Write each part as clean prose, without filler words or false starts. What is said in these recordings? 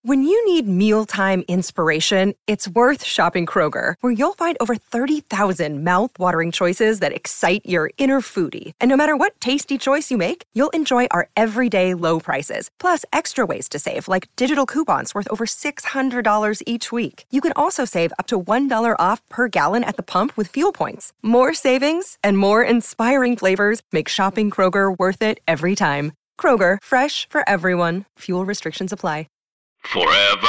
When you need mealtime inspiration, it's worth shopping Kroger, where you'll find over 30,000 mouth-watering choices that excite your inner foodie. And no matter what tasty choice you make, you'll enjoy our everyday low prices, plus extra ways to save, like digital coupons worth over $600 each week. You can also save up to $1 off per gallon at the pump with fuel points. More savings and more inspiring flavors make shopping Kroger worth it every time. Kroger, fresh for everyone. Fuel restrictions apply. Forever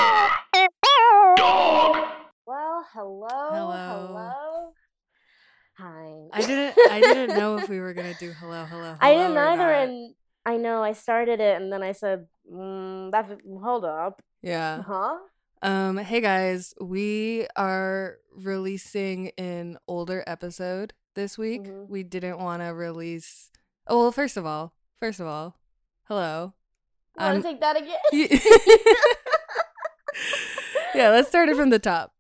Dog. Well, hello. Hi. I didn't know if we were gonna do hello. I didn't or either, not. and I know I started it, and then I said, hold up. Yeah. Huh? Hey guys, we are releasing an older episode this week. Mhm. We didn't want to release. Oh, well, first of all, hello. Want to take that again? Yeah, let's start it from the top.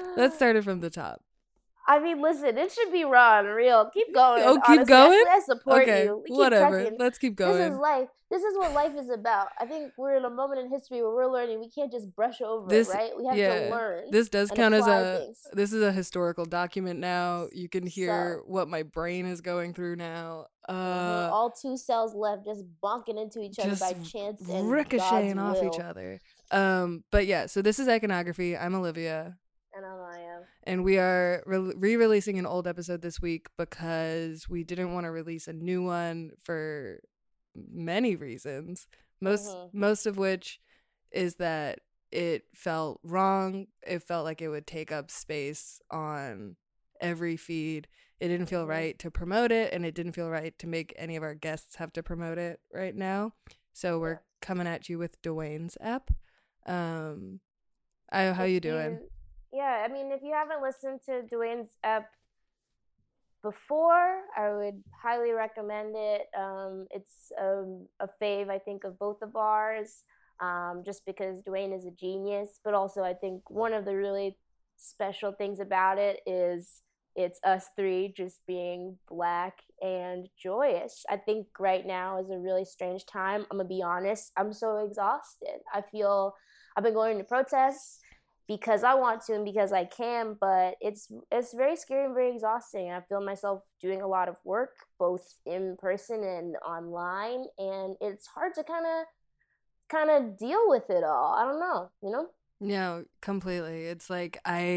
I mean, listen, it should be raw and real. Keep going. Oh, keep honestly. going? I support Okay, you. We keep whatever. trucking. Let's keep going. This is life. This is what life is about. I think we're in a moment in history where we're learning. We can't just brush over This- it, right? We have yeah, to learn. This does and count as apply things. this is a historical document now. You can hear So- what my brain is going through now. All 2 cells left, just bonking into each other by chance and ricocheting God's off will. each other. But yeah, so this is Iconography. I'm Olivia, And I am. and we are re-releasing an old episode this week because we didn't want to release a new one for many reasons. Most of which is that it felt wrong. It felt like it would take up space on every feed. It didn't feel right to promote it, and it didn't feel right to make any of our guests have to promote it right now. So we're coming at you with Dwayne's app. How you doing? Yeah, I mean, if you haven't listened to Dwayne's app before, I would highly recommend it. It's a fave, I think, of both of ours, just because Dwayne is a genius. But also, I think one of the really special things about it is it's us three just being Black and joyous. I think right now is a really strange time. I'm going to be honest. I'm so exhausted. I feel I've been going to protests because I want to and because I can, but it's very scary and very exhausting. I feel myself doing a lot of work, both in person and online, and it's hard to kind of deal with it all. I don't know, No, completely. It's like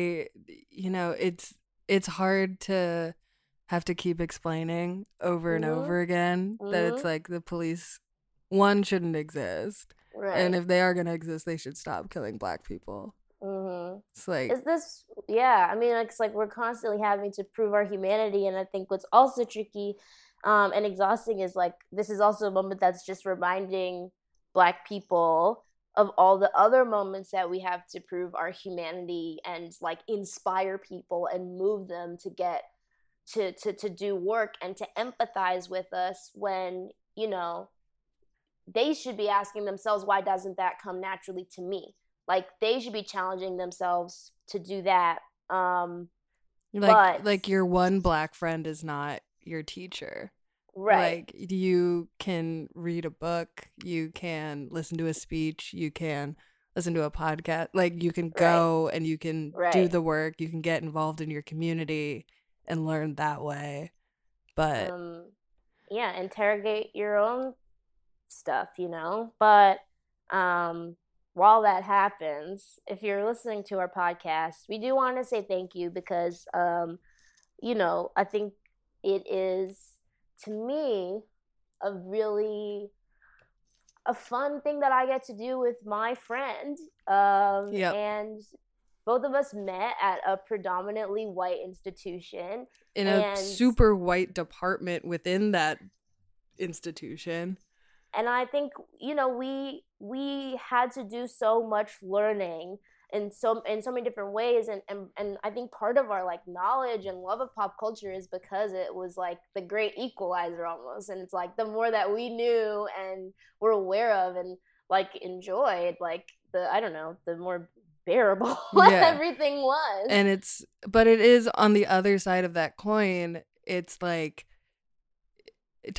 it's hard to have to keep explaining over and over again that it's like the police, one, shouldn't exist. Right. And if they are going to exist, they should stop killing Black people. It's like, I mean, it's like we're constantly having to prove our humanity, and I think what's also tricky and exhausting is like this is also a moment that's just reminding Black people of all the other moments that we have to prove our humanity and like inspire people and move them to get to do work and to empathize with us when, they should be asking themselves, why doesn't that come naturally to me? Like they should be challenging themselves to do that. like your one Black friend is not your teacher. Right. Like you can read a book, you can listen to a speech, you can listen to a podcast. Like you can go and you can do the work, you can get involved in your community and learn that way. But interrogate your own stuff, But while that happens, if you're listening to our podcast, we do want to say thank you because I think it is, to me, a fun thing that I get to do with my friend. And both of us met at a predominantly white institution. In a super white department within that institution. And I think, we had to do so much learning in so many different ways, and I think part of our like knowledge and love of pop culture is because it was like the great equalizer almost, and it's like the more that we knew and were aware of and like enjoyed, like the more bearable everything was. And but it is on the other side of that coin. It's like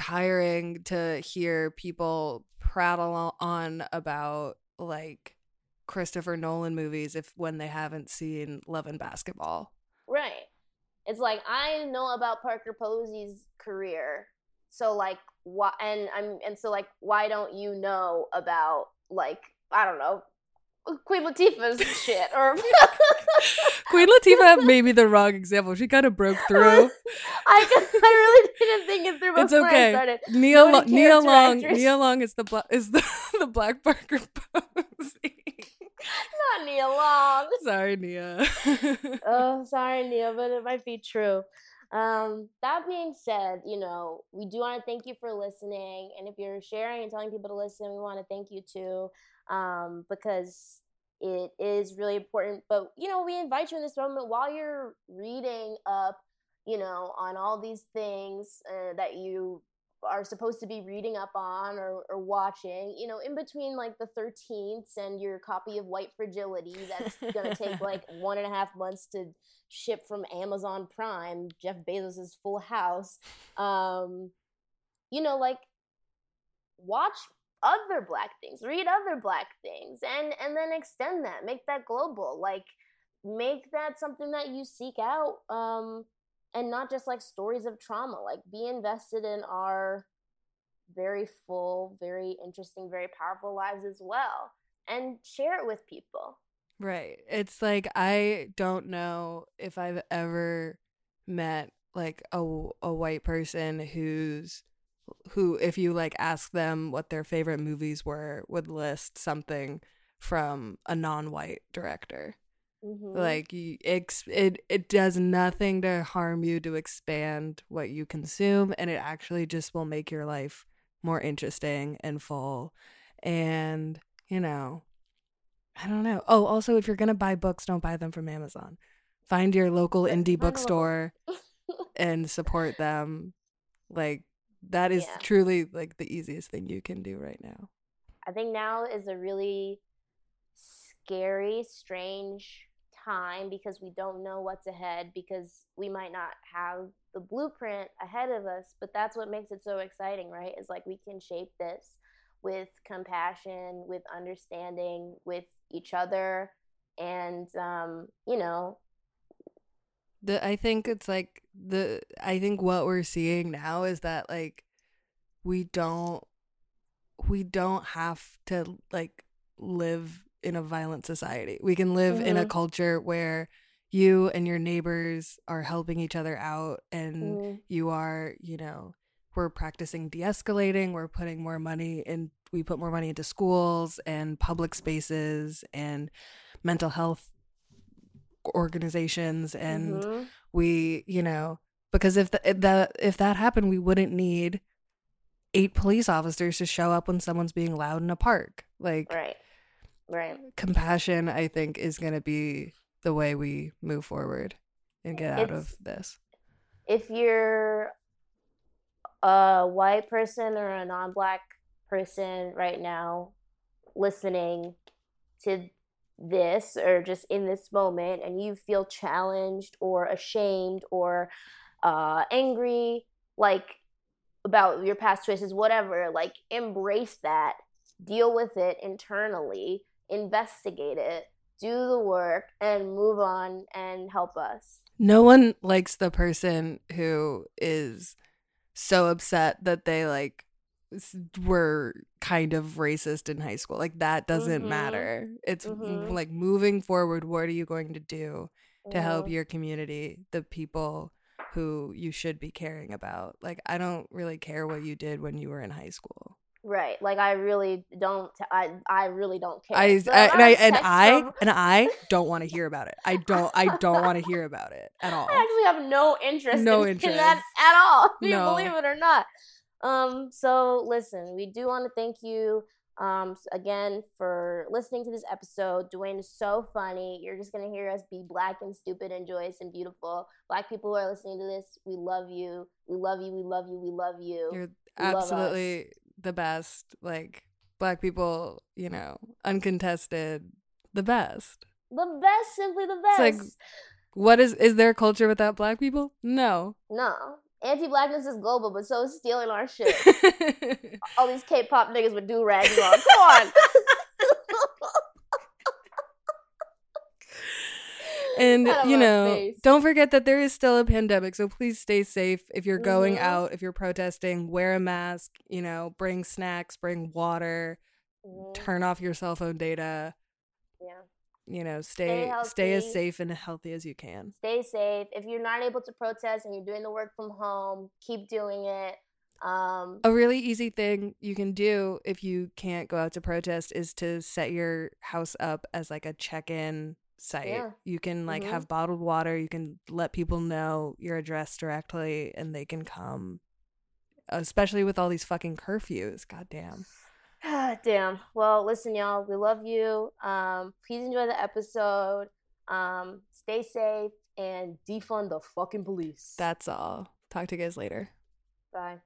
tiring to hear people prattle on about like Christopher Nolan movies when they haven't seen Love and Basketball. Right. It's like, I know about Parker Posey's career, so like why? So like, why don't you know about, like, I don't know, Queen Latifah's shit? Or Queen Latifah may be the wrong example. She kind of broke through. I really didn't think it through before it's okay. I started. Nia Long is the Black Parker Posey. Not Nia Long. Sorry, Nia. Oh, sorry, Nia, but it might be true. That being said, you know, we do want to thank you for listening. And if you're sharing and telling people to listen, we want to thank you too, because it is really important. But, you know, we invite you in this moment while you're reading up, you know, on all these things that you are supposed to be reading up on or watching, you know, in between like the 13th and your copy of White Fragility that's going to take like 1.5 months to ship from Amazon Prime, Jeff Bezos's Full House. You know, like, watch other Black things, read other Black things, and then extend that, make that global, like, make that something that you seek out, and not just like stories of trauma. Like, be invested in our very full, very interesting, very powerful lives as well, and share it with people. Right. It's like, I don't know if I've ever met like a white person who, if you like ask them what their favorite movies were, would list something from a non-white director. Mm-hmm. Like, it does nothing to harm you to expand what you consume, and it actually just will make your life more interesting and full. And, you know, I don't know. Oh, also, if you're gonna buy books, don't buy them from Amazon. Find your local indie bookstore and support them. Like, that is truly like the easiest thing you can do right now. I think now is a really scary, strange time because we don't know what's ahead, because we might not have the blueprint ahead of us, but that's what makes it so exciting, right? Is like, we can shape this with compassion, with understanding, with each other, and you know, I think it's like I think what we're seeing now is that like we don't have to like live in a violent society. We can live in a culture where you and your neighbors are helping each other out, and you are, you know, we're practicing de-escalating, we're putting more money in, we put more money into schools and public spaces and mental health organizations, and we, you know, because if that happened, we wouldn't need 8 police officers to show up when someone's being loud in a park. Like, right. Compassion, I think, is going to be the way we move forward and get out of this. If you're a white person or a non-Black person right now listening to this, or just in this moment, and you feel challenged or ashamed or angry, like, about your past choices, whatever, like, embrace that, deal with it internally, investigate it, do the work, and move on and help us. No one likes the person who is so upset that they like were kind of racist in high school. Like, that doesn't matter. It's like, moving forward, what are you going to do to help your community, the people who you should be caring about? Like, I don't really care what you did when you were in high school. Right. Like, I really don't. I really don't care. I don't want to hear about it. I don't want to hear about it at all. I actually have no interest in that at all. Do you believe it or not? So listen, we do want to thank you again for listening to this episode. Dwayne is so funny. You're just gonna hear us be Black and stupid and joyous and beautiful. Black people who are listening to this, we love you. We love you. We love you. We love you. You're absolutely the best. Like, Black people, you know, uncontested, the best. The best, simply the best. It's like, what is there a culture without Black people? No. Anti-Blackness is global, but so is stealing our shit. All these K-pop niggas with do-rags on. Come on. And, don't forget that there is still a pandemic, so please stay safe. If you're going out, if you're protesting, wear a mask, bring snacks, bring water, turn off your cell phone data. Yeah. Stay as safe and healthy as you can. Stay safe. If you're not able to protest and you're doing the work from home, keep doing it. A really easy thing you can do if you can't go out to protest is to set your house up as like a check-in site. Yeah. You can have bottled water. You can let people know your address directly and they can come, especially with all these fucking curfews. Goddamn. Damn. Well, listen, y'all, we love you. Please enjoy the episode. Stay safe and defund the fucking police. That's all. Talk to you guys later. Bye.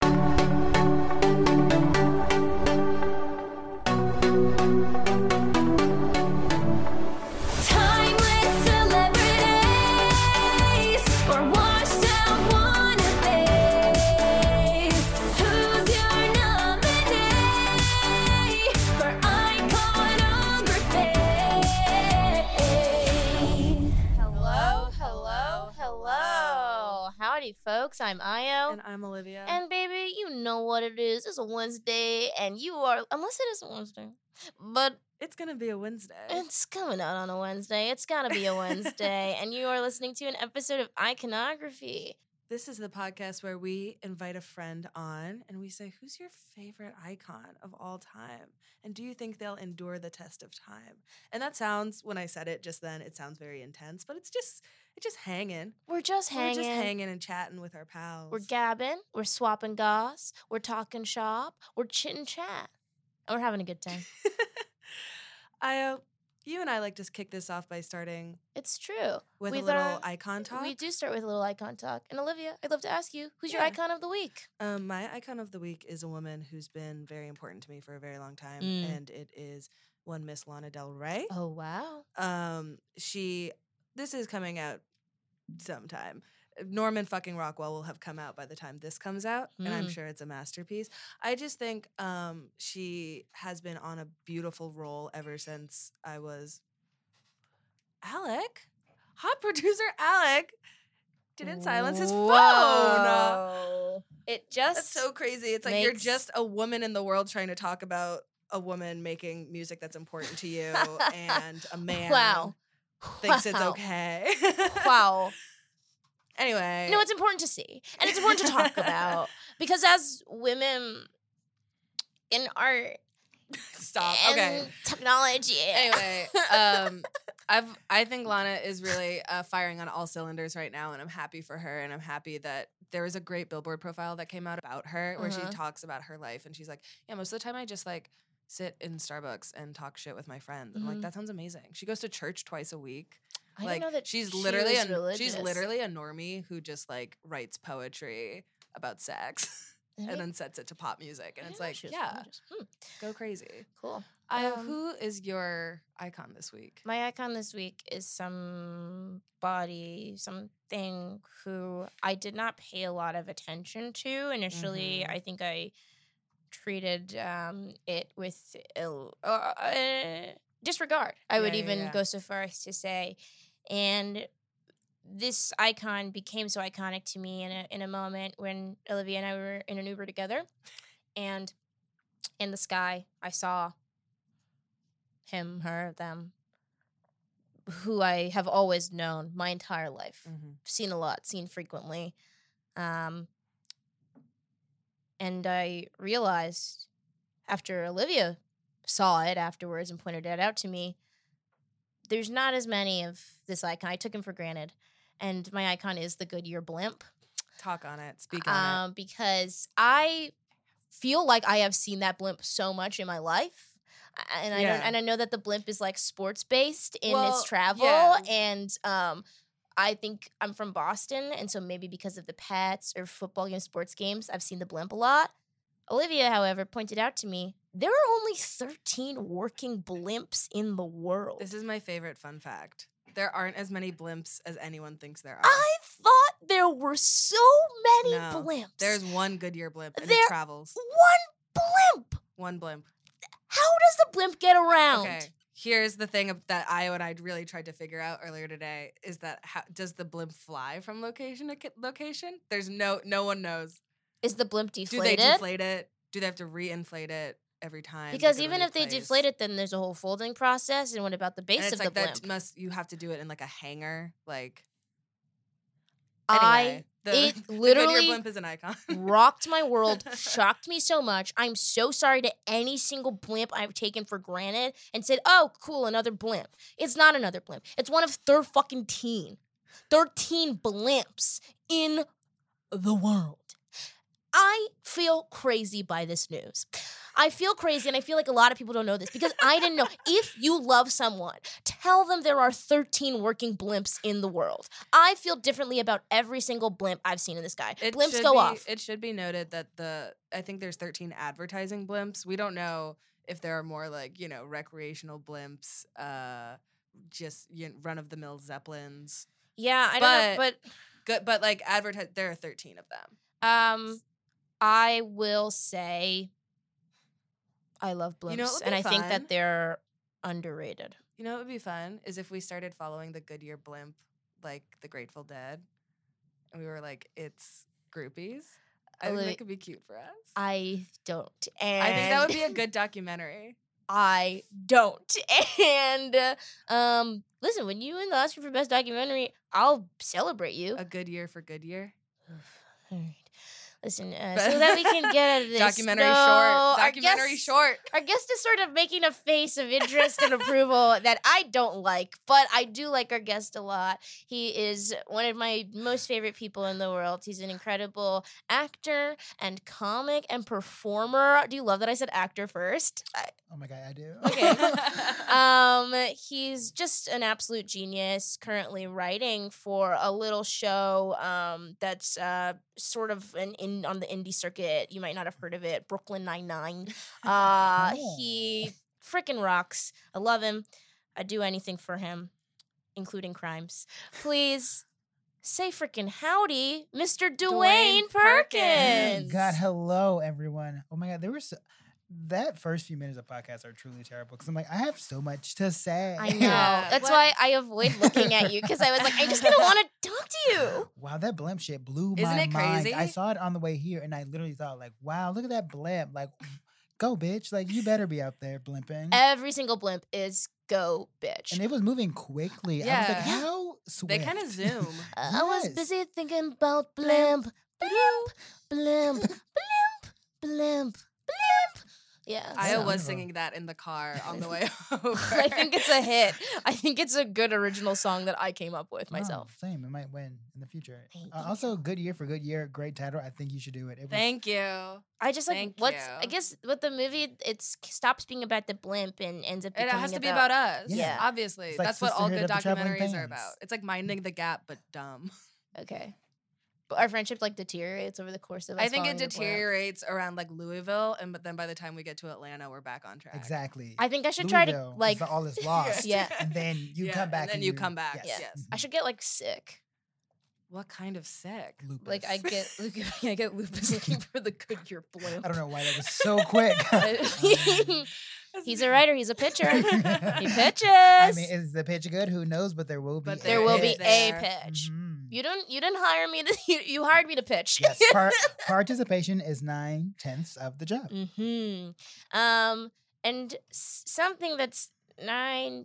Folks, I'm Io. And I'm Olivia. And baby, you know what it is. It's a Wednesday, and you are, unless it is a Wednesday, but it's going to be a Wednesday. It's coming out on a Wednesday. It's got to be a Wednesday. And you are listening to an episode of Iconography. This is the podcast where we invite a friend on and we say, who's your favorite icon of all time? And do you think they'll endure the test of time? And that sounds, when I said it just then, it sounds very intense, but it's just hanging. We're just hanging and chatting with our pals. We're gabbing. We're swapping goss. We're talking shop. We're chit chat. And we're having a good time. You and I like to kick this off by starting. It's true. With a little icon talk. We do start with a little icon talk. And Olivia, I'd love to ask you, who's your icon of the week? My icon of the week is a woman who's been very important to me for a very long time. And it is one Miss Lana Del Rey. Oh, wow. This is coming out sometime. Norman fucking Rockwell will have come out by the time this comes out, and I'm sure it's a masterpiece. I just think she has been on a beautiful roll ever since I was Alec. Hot producer Alec didn't silence his phone. That's so crazy. It's like you're just a woman in the world trying to talk about a woman making music that's important to you, and a man thinks it's okay. Wow. Anyway. No, it's important to see. And it's important to talk about. Because as women in art and technology. Anyway, I think Lana is really firing on all cylinders right now, and I'm happy for her, and I'm happy that there was a great Billboard profile that came out about her where she talks about her life, and she's like, yeah, most of the time I just sit in Starbucks and talk shit with my friends. I'm like, that sounds amazing. She goes to church twice a week. I didn't know that she's literally a normie who just writes poetry about sex and then sets it to pop music, and it's go crazy. Cool. Who is your icon this week? My icon this week is something who I did not pay a lot of attention to initially. I think I treated it with disregard. I would even go so far as to say. And this icon became so iconic to me in a moment when Olivia and I were in an Uber together, and in the sky I saw him, her, them, who I have always known my entire life, seen a lot, seen frequently, and I realized after Olivia saw it afterwards and pointed it out to me, there's not as many of this icon. I took him for granted. And my icon is the Goodyear blimp. Talk on it. Speak on it. Because I feel like I have seen that blimp so much in my life. And I know that the blimp is sports based in its travel. Yeah. And I think I'm from Boston. And so maybe because of the Pats or football games, sports games, I've seen the blimp a lot. Olivia, however, pointed out to me, there are only 13 working blimps in the world. This is my favorite fun fact. There aren't as many blimps as anyone thinks there are. I thought there were so many blimps. There's one Goodyear blimp, and it travels. One blimp. One blimp. How does the blimp get around? Okay, Here's the thing that Io and I really tried to figure out earlier today is that does the blimp fly from location to location? There's no one knows. Is the blimp deflated? Do they deflate it? Do they have to re-inflate it every time? Because even if they deflate it, then there's a whole folding process. And what about the base of the blimp? You have to do it in like a hangar. Like, anyway, it literally the blimp is an icon. rocked my world, shocked me so much. I'm so sorry to any single blimp I've taken for granted and said, oh, cool, another blimp. It's not another blimp. It's one of 13 blimps in the world. I feel crazy by this news. I feel crazy, and I feel like a lot of people don't know this because I didn't know. If you love someone, tell them there are 13 working blimps in the world. I feel differently about every single blimp I've seen in the sky. Blimps go off. It should be noted that I think there's 13 advertising blimps. We don't know if there are more like, recreational blimps, just run-of-the-mill Zeppelins. Yeah, I don't know, but like there are 13 of them. I will say I love blimps, and I think that they're underrated. You know what would be fun is if we started following the Goodyear blimp, like the Grateful Dead, and we were like, it's groupies. I think that could be cute for us. I don't. And I think that would be a good documentary. I don't. And listen, when you win the Oscar for Best Documentary, I'll celebrate you. A good year for Goodyear. All right. Listen, so that we can get out of this. Documentary short. Our guest is sort of making a face of interest and approval that I don't like, but I do like our guest a lot. He is one of my most favorite people in the world. He's an incredible actor and comic and performer. Do you love that I said actor first? Oh my God, I do. Okay. He's just an absolute genius, currently writing for a little show that's sort of on the indie circuit. You might not have heard of it. Brooklyn Nine-Nine. He freaking rocks. I love him. I'd do anything for him, including crimes. Please say freaking howdy, Mr. Dwayne Perkins. God, hello, everyone. Oh my God, that first few minutes of podcasts are truly terrible because I'm like, I have so much to say. I know. That's why I avoid looking at you because I was like, I just didn't want to talk to you. Wow, that blimp shit blew Isn't my it mind. crazy? I saw it on the way here and I literally thought like, wow, look at that blimp. Like, go bitch. Like, you better be out there blimping. Every single blimp is go bitch. And it was moving quickly. Yeah. I was like, how swift? They kind of zoom. I was busy thinking about blimp, blimp, blimp, blimp, blimp, blimp. Yeah. Io was singing that in the car on the way over. I think it's a hit. I think it's a good original song that I came up with myself. Same. It might win in the future. Also, Good Year for Good Year. Great title. I think you should do it. Thank you. I just like I guess with the movie, it stops being about the blimp and ends up becoming it has to be about us. Yeah. Obviously. Like that's what all good Sisterhood of the documentaries Traveling are about. It's like Minding the Gap, but dumb. Okay. But our friendship like deteriораtes over the course of us. I think it deteriorates around like Louisville, but then by the time we get to Atlanta, we're back on track. Exactly. I think I should try to like all is lost. Yeah. And then you come back. And then you come back. Yes. Yes. I should get like sick. What kind of sick? Lupus. Like I get lupus looking for the Goodyear blimp. I don't know why that was so quick. He's a writer. He's a pitcher. He pitches. I mean, is the pitch good? Who knows? But there will be. There will be a pitch. Mm-hmm. You didn't hire me. You hired me to pitch. Yes. Participation is 9/10 of the job. Mm-hmm. And something that's 9/10.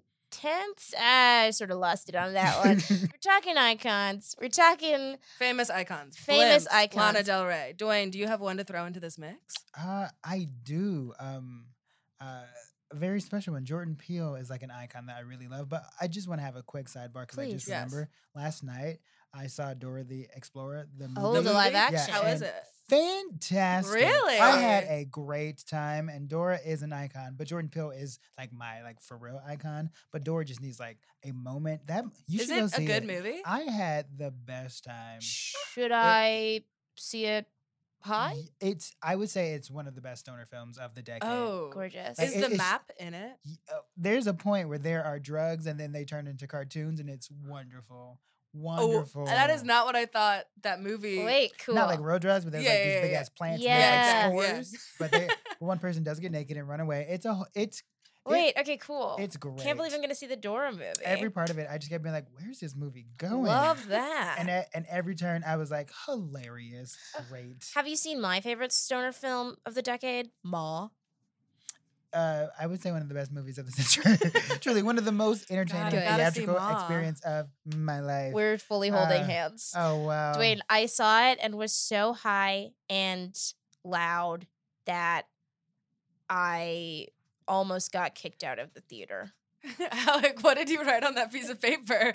I sort of lost it on that one. We're talking icons. We're talking famous icons. Famous Blimps, icons. Lana Del Rey. Dwayne, do you have one to throw into this mix? I do. A very special one. Jordan Peele is like an icon that I really love. But I just want to have a quick sidebar because I just remember last night I saw Dora the Explorer, the movie. Oh, the live action. Yeah, how is it? Fantastic. Really? I had a great time, and Dora is an icon, but Jordan Peele is like my for real icon. But Dora just needs like a moment. That you should go see it. Is it a good movie? I had the best time. Should I see it? Hi? I would say it's one of the best stoner films of the decade. Oh, gorgeous. Like, is the map in it? There's a point where there are drugs and then they turn into cartoons and it's wonderful. Wonderful. Oh, that is not what I thought that movie. Wait, cool. Not like road drugs, but there's like these big ass plants Yeah. with like spores. But one person does get naked and run away. Wait, okay, cool. It's great. Can't believe I'm going to see the Dora movie. Every part of it, I just kept being like, where's this movie going? Love that. And every turn, I was like, hilarious. Great. Have you seen my favorite stoner film of the decade? Ma. I would say one of the best movies of the century. Truly, one of the most entertaining theatrical experience of my life. We're fully holding hands. Oh, wow. Dwayne, I saw it and was so high and loud that I almost got kicked out of the theater. Alec, what did you write on that piece of paper?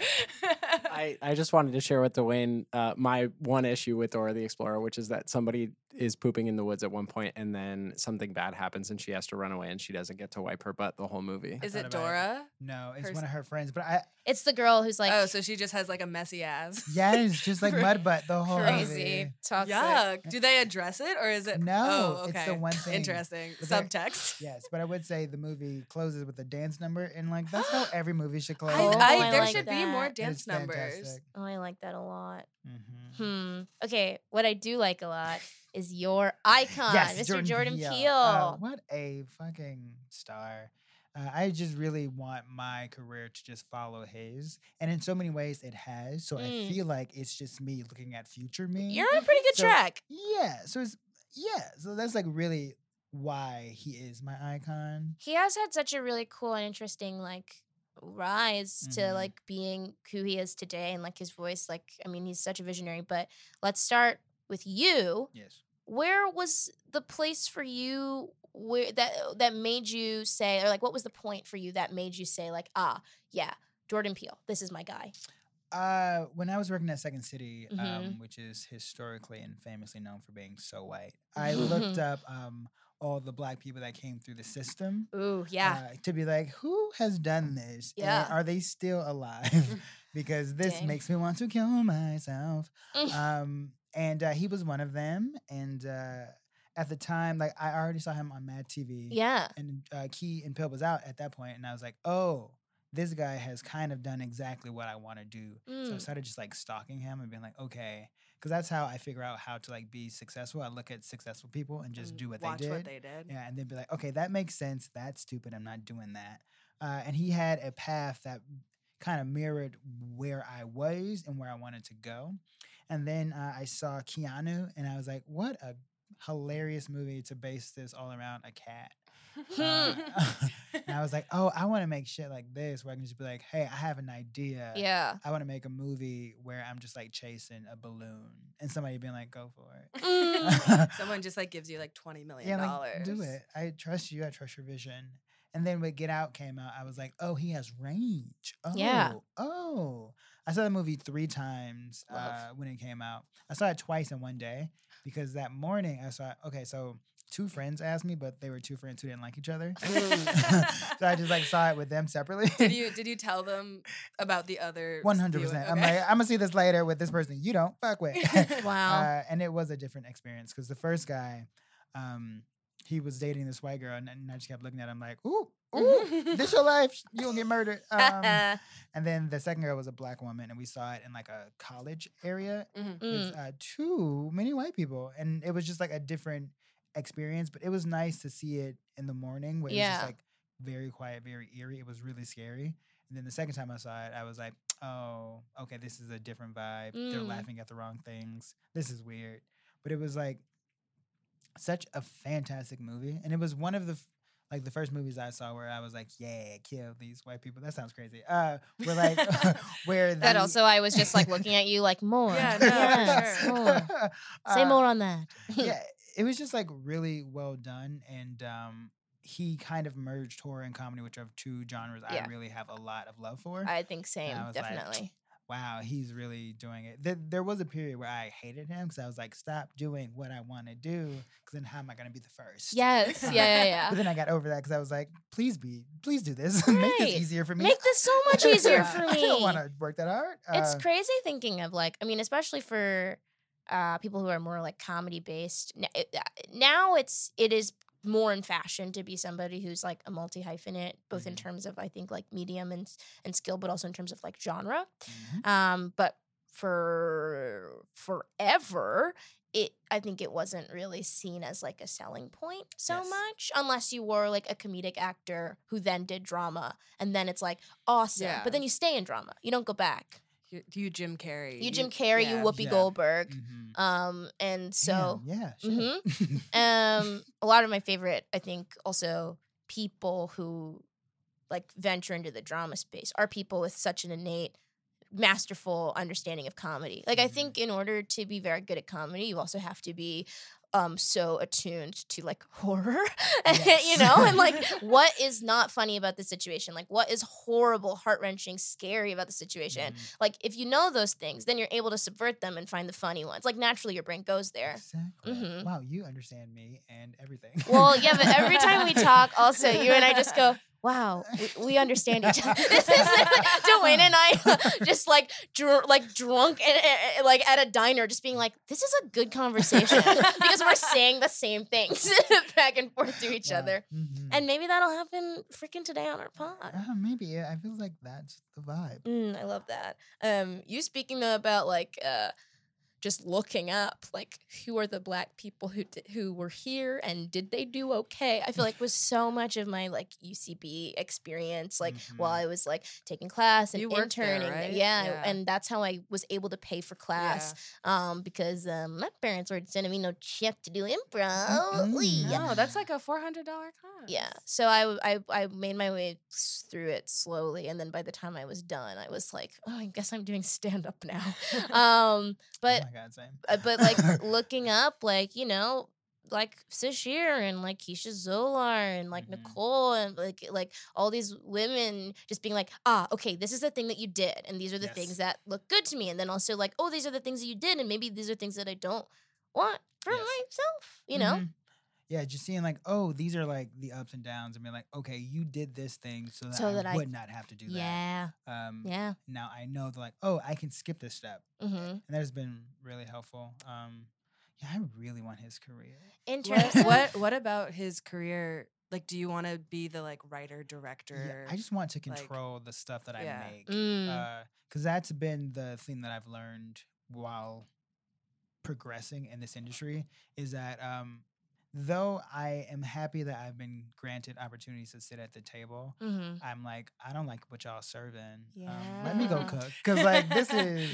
I just wanted to share with Dwayne my one issue with Dora the Explorer, which is that somebody is pooping in the woods at one point and then something bad happens and she has to run away and she doesn't get to wipe her butt the whole movie. Is it Dora? No, it's one of her friends. But it's the girl who's like... Oh, so she just has like a messy ass. Yeah, it's just like mud butt the whole crazy. movie. Toxic. Yuck. Do they address it or is it... No, oh, okay. It's the one thing. Interesting. Subtext. Yes, but I would say the movie closes with a dance number and like that's how every movie should close. There like should that. be more dance numbers. Oh, I like that a lot. Mm-hmm. Okay, what I do like a lot is your icon, yes, Mr. Jordan Peele. What a fucking star. I just really want my career to just follow his. And in so many ways it has. So I feel like it's just me looking at future me. You're on a pretty good track. Yeah. So that's like really why he is my icon. He has had such a really cool and interesting like rise to like being who he is today and like his voice. Like, I mean, he's such a visionary. But let's start with you. Yes. Where was the place for you where that made you say, or like what was the point for you that made you say like, yeah, Jordan Peele, this is my guy? When I was working at Second City, which is historically and famously known for being so white, I looked up all the Black people that came through the system. Ooh, yeah. To be like, who has done this? Yeah. And are they still alive? Because this makes me want to kill myself. And he was one of them. And at the time, like I already saw him on Mad TV. Yeah. And Key and Peele was out at that point, and I was like, oh, this guy has kind of done exactly what I want to do. So I started just like stalking him and being like, okay, because that's how I figure out how to like be successful. I look at successful people and just do what they did. Yeah, and then be like, okay, that makes sense. That's stupid. I'm not doing that. And he had a path that kind of mirrored where I was and where I wanted to go. And then I saw Keanu, and I was like, what a hilarious movie to base this all around a cat. And I was like, oh, I want to make shit like this where I can just be like, hey, I have an idea. Yeah. I want to make a movie where I'm just like chasing a balloon and somebody being like, go for it. Someone just like gives you like $20 million. Yeah, like, do it. I trust you. I trust your vision. And then when Get Out came out, I was like, oh, he has range. Oh, yeah. Oh. I saw the movie 3 times when it came out. I saw it twice in one day because that morning I saw, okay, so 2 friends asked me, but they were 2 friends who didn't like each other. So I just like saw it with them separately. Did you tell them about the other 100%. Okay. I'm like, I'm gonna see this later with this person. You don't fuck with. Wow. And it was a different experience because the first guy, he was dating this white girl, and I just kept looking at him like, ooh, this your life. You gonna get murdered. And then the second girl was a Black woman, and we saw it in like a college area with too many white people, and it was just like a different experience. But it was nice to see it in the morning where it was just like very quiet, very eerie. It was really scary. And then the second time I saw it, I was like, oh, okay, this is a different vibe. They're laughing at the wrong things. This is weird. But it was like such a fantastic movie, and it was one of the like the first movies I saw where I was like, yeah, kill these white people. That sounds crazy. We're like where that also I was just like looking at you like more. Yeah, no, yes, sure. more. Say more on that. Yeah, it was just like really well done, and he kind of merged horror and comedy, which are 2 genres I really have a lot of love for. I think same, definitely. Like, wow, he's really doing it. There was a period where I hated him because I was like, stop doing what I want to do, because then how am I going to be the first? Yes, yeah. But then I got over that because I was like, please do this. Make this easier for me. Make this so much easier for me. I don't want to work that hard. It's crazy thinking of like, I mean, especially for people who are more like comedy based. Now it is more in fashion to be somebody who's like a multi-hyphenate, both in terms of I think like medium and skill, but also in terms of like genre. But for forever, I think it wasn't really seen as like a selling point so much, unless you were like a comedic actor who then did drama, and then it's like awesome. Yeah. But then you stay in drama. You don't go back. You Jim Carrey. You Whoopi Goldberg. And so a lot of my favorite, I think, also people who like venture into the drama space are people with such an innate masterful understanding of comedy. Like I think in order to be very good at comedy, you also have to be so attuned to like horror, you know, and like what is not funny about the situation, like what is horrible, heart-wrenching, scary about the situation. Like if you know those things, then you're able to subvert them and find the funny ones. Like naturally your brain goes there. Exactly. Wow, you understand me and everything. Well, yeah, but every time we talk, also you and I just go, wow, we understand each other. This is Dwayne and I just like drunk and like at a diner, just being like, this is a good conversation because we're saying the same things back and forth to each other. And maybe that'll happen freaking today on our pod. Maybe. I feel like that's the vibe. I love that. You speaking about like just looking up, like, who are the Black people who were here and did they do okay? I feel like was so much of my, like, UCB experience, like, while I was, like, taking class and interning. There, right? Yeah, and that's how I was able to pay for class because my parents were sending me no check to do improv. No, that's like a $400 class. Yeah, so I made my way through it slowly, and then by the time I was done, I was like, oh, I guess I'm doing stand-up now. But God, same. But like looking up, like, you know, like Sashir and like Keisha Zolar and like Nicole and like all these women just being like, okay, this is the thing that you did, and these are the things that look good to me, and then also like, oh, these are the things that you did, and maybe these are things that I don't want for myself, you know. Yeah, just seeing like, oh, these are like the ups and downs, and being like, okay, you did this thing so that I would not have to do that. Yeah. Now I know that like, oh, I can skip this step, and that has been really helpful. Yeah, I really want his career. In terms of what about his career? Like, do you want to be the like writer director? Yeah, I just want to control the stuff that I make, because that's been the thing that I've learned while progressing in this industry is that though I am happy that I've been granted opportunities to sit at the table, I'm like, I don't like what y'all serving. Let me go cook. Because, like, this is...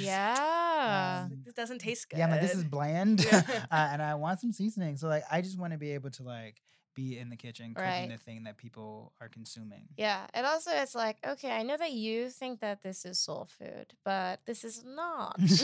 this doesn't taste good. Yeah, I'm like, this is bland. And I want some seasoning. So, like, I just want to be able to, like, be in the kitchen cooking the thing that people are consuming. Yeah, and also it's like, okay, I know that you think that this is soul food, but this is not. This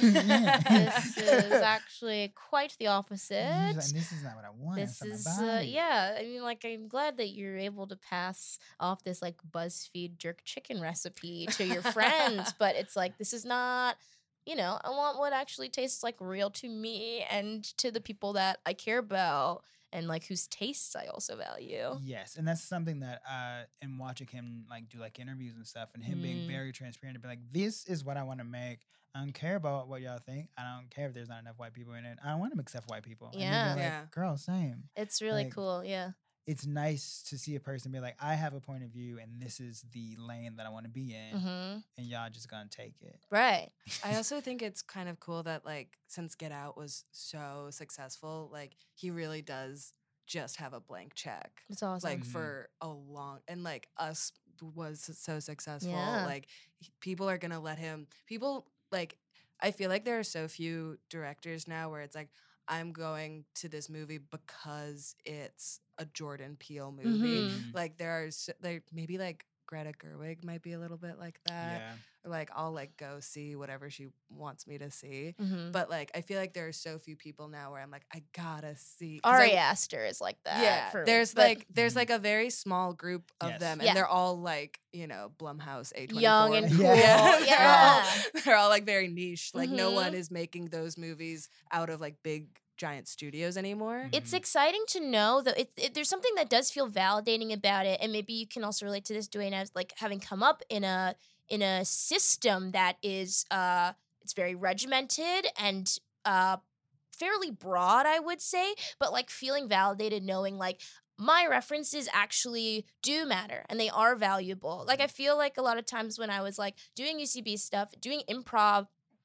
is actually quite the opposite. And this is not what I want. This is, I mean, like, I'm glad that you're able to pass off this, like, BuzzFeed jerk chicken recipe to your friends, but it's like, this is not... You know, I want what actually tastes like real to me and to the people that I care about and like whose tastes I also value. Yes, and that's something that in watching him like do like interviews and stuff and him being very transparent to be like, this is what I want to make. I don't care about what y'all think. I don't care if there's not enough white people in it. I don't want to accept white people. Yeah. And like, girl, same. It's really cool, yeah. It's nice to see a person be like, I have a point of view and this is the lane that I want to be in, and y'all just gonna take it. Right. I also think it's kind of cool that, like, since Get Out was so successful, like, he really does just have a blank check. It's awesome. Like, for a long... And, like, Us was so successful. Like, people are gonna let him... People, like... I feel like there are so few directors now where it's like, I'm going to this movie because it's a Jordan Peele movie. Like, there are like maybe like Greta Gerwig might be a little bit like that. Yeah. Or like I'll like go see whatever she wants me to see. But like I feel like there are so few people now where I'm like, I gotta see. Ari Aster is like that. Yeah. There's like a very small group of them, and they're all like, you know, Blumhouse, A24. Young and cool. They're all like very niche. Like no one is making those movies out of like big giant studios anymore. It's exciting to know that there's something that does feel validating about it, and maybe you can also relate to this, Dwayne, as like having come up in a system that is it's very regimented and fairly broad, I would say, but like feeling validated, knowing like my references actually do matter and they are valuable. Like I feel like a lot of times when I was like doing UCB stuff, doing improv,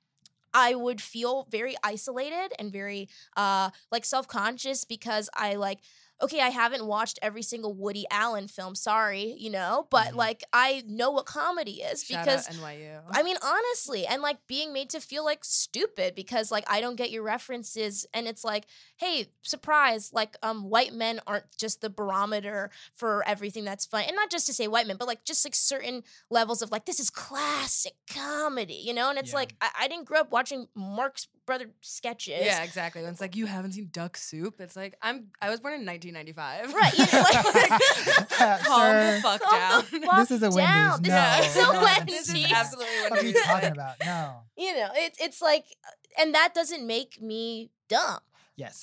I would feel very isolated and very like self-conscious because I like, okay, I haven't watched every single Woody Allen film, sorry, you know, but like I know what comedy is. Shout because out NYU. I mean, honestly, and like being made to feel like stupid because like I don't get your references, and it's like, hey, surprise, like white men aren't just the barometer for everything that's fun. And not just to say white men, but like just like certain levels of like, this is classic comedy, you know? And it's like I didn't grow up watching Marx Brother sketches. Yeah, exactly. When it's like, you haven't seen Duck Soup, it's like I was born in 1995. Right, you know, like, calm the fuck down. This is a Wendy's. This is a Wendy's. This is absolutely What are Wendy's. you talking about? No. You know, it's like, and that doesn't make me dumb. Yes,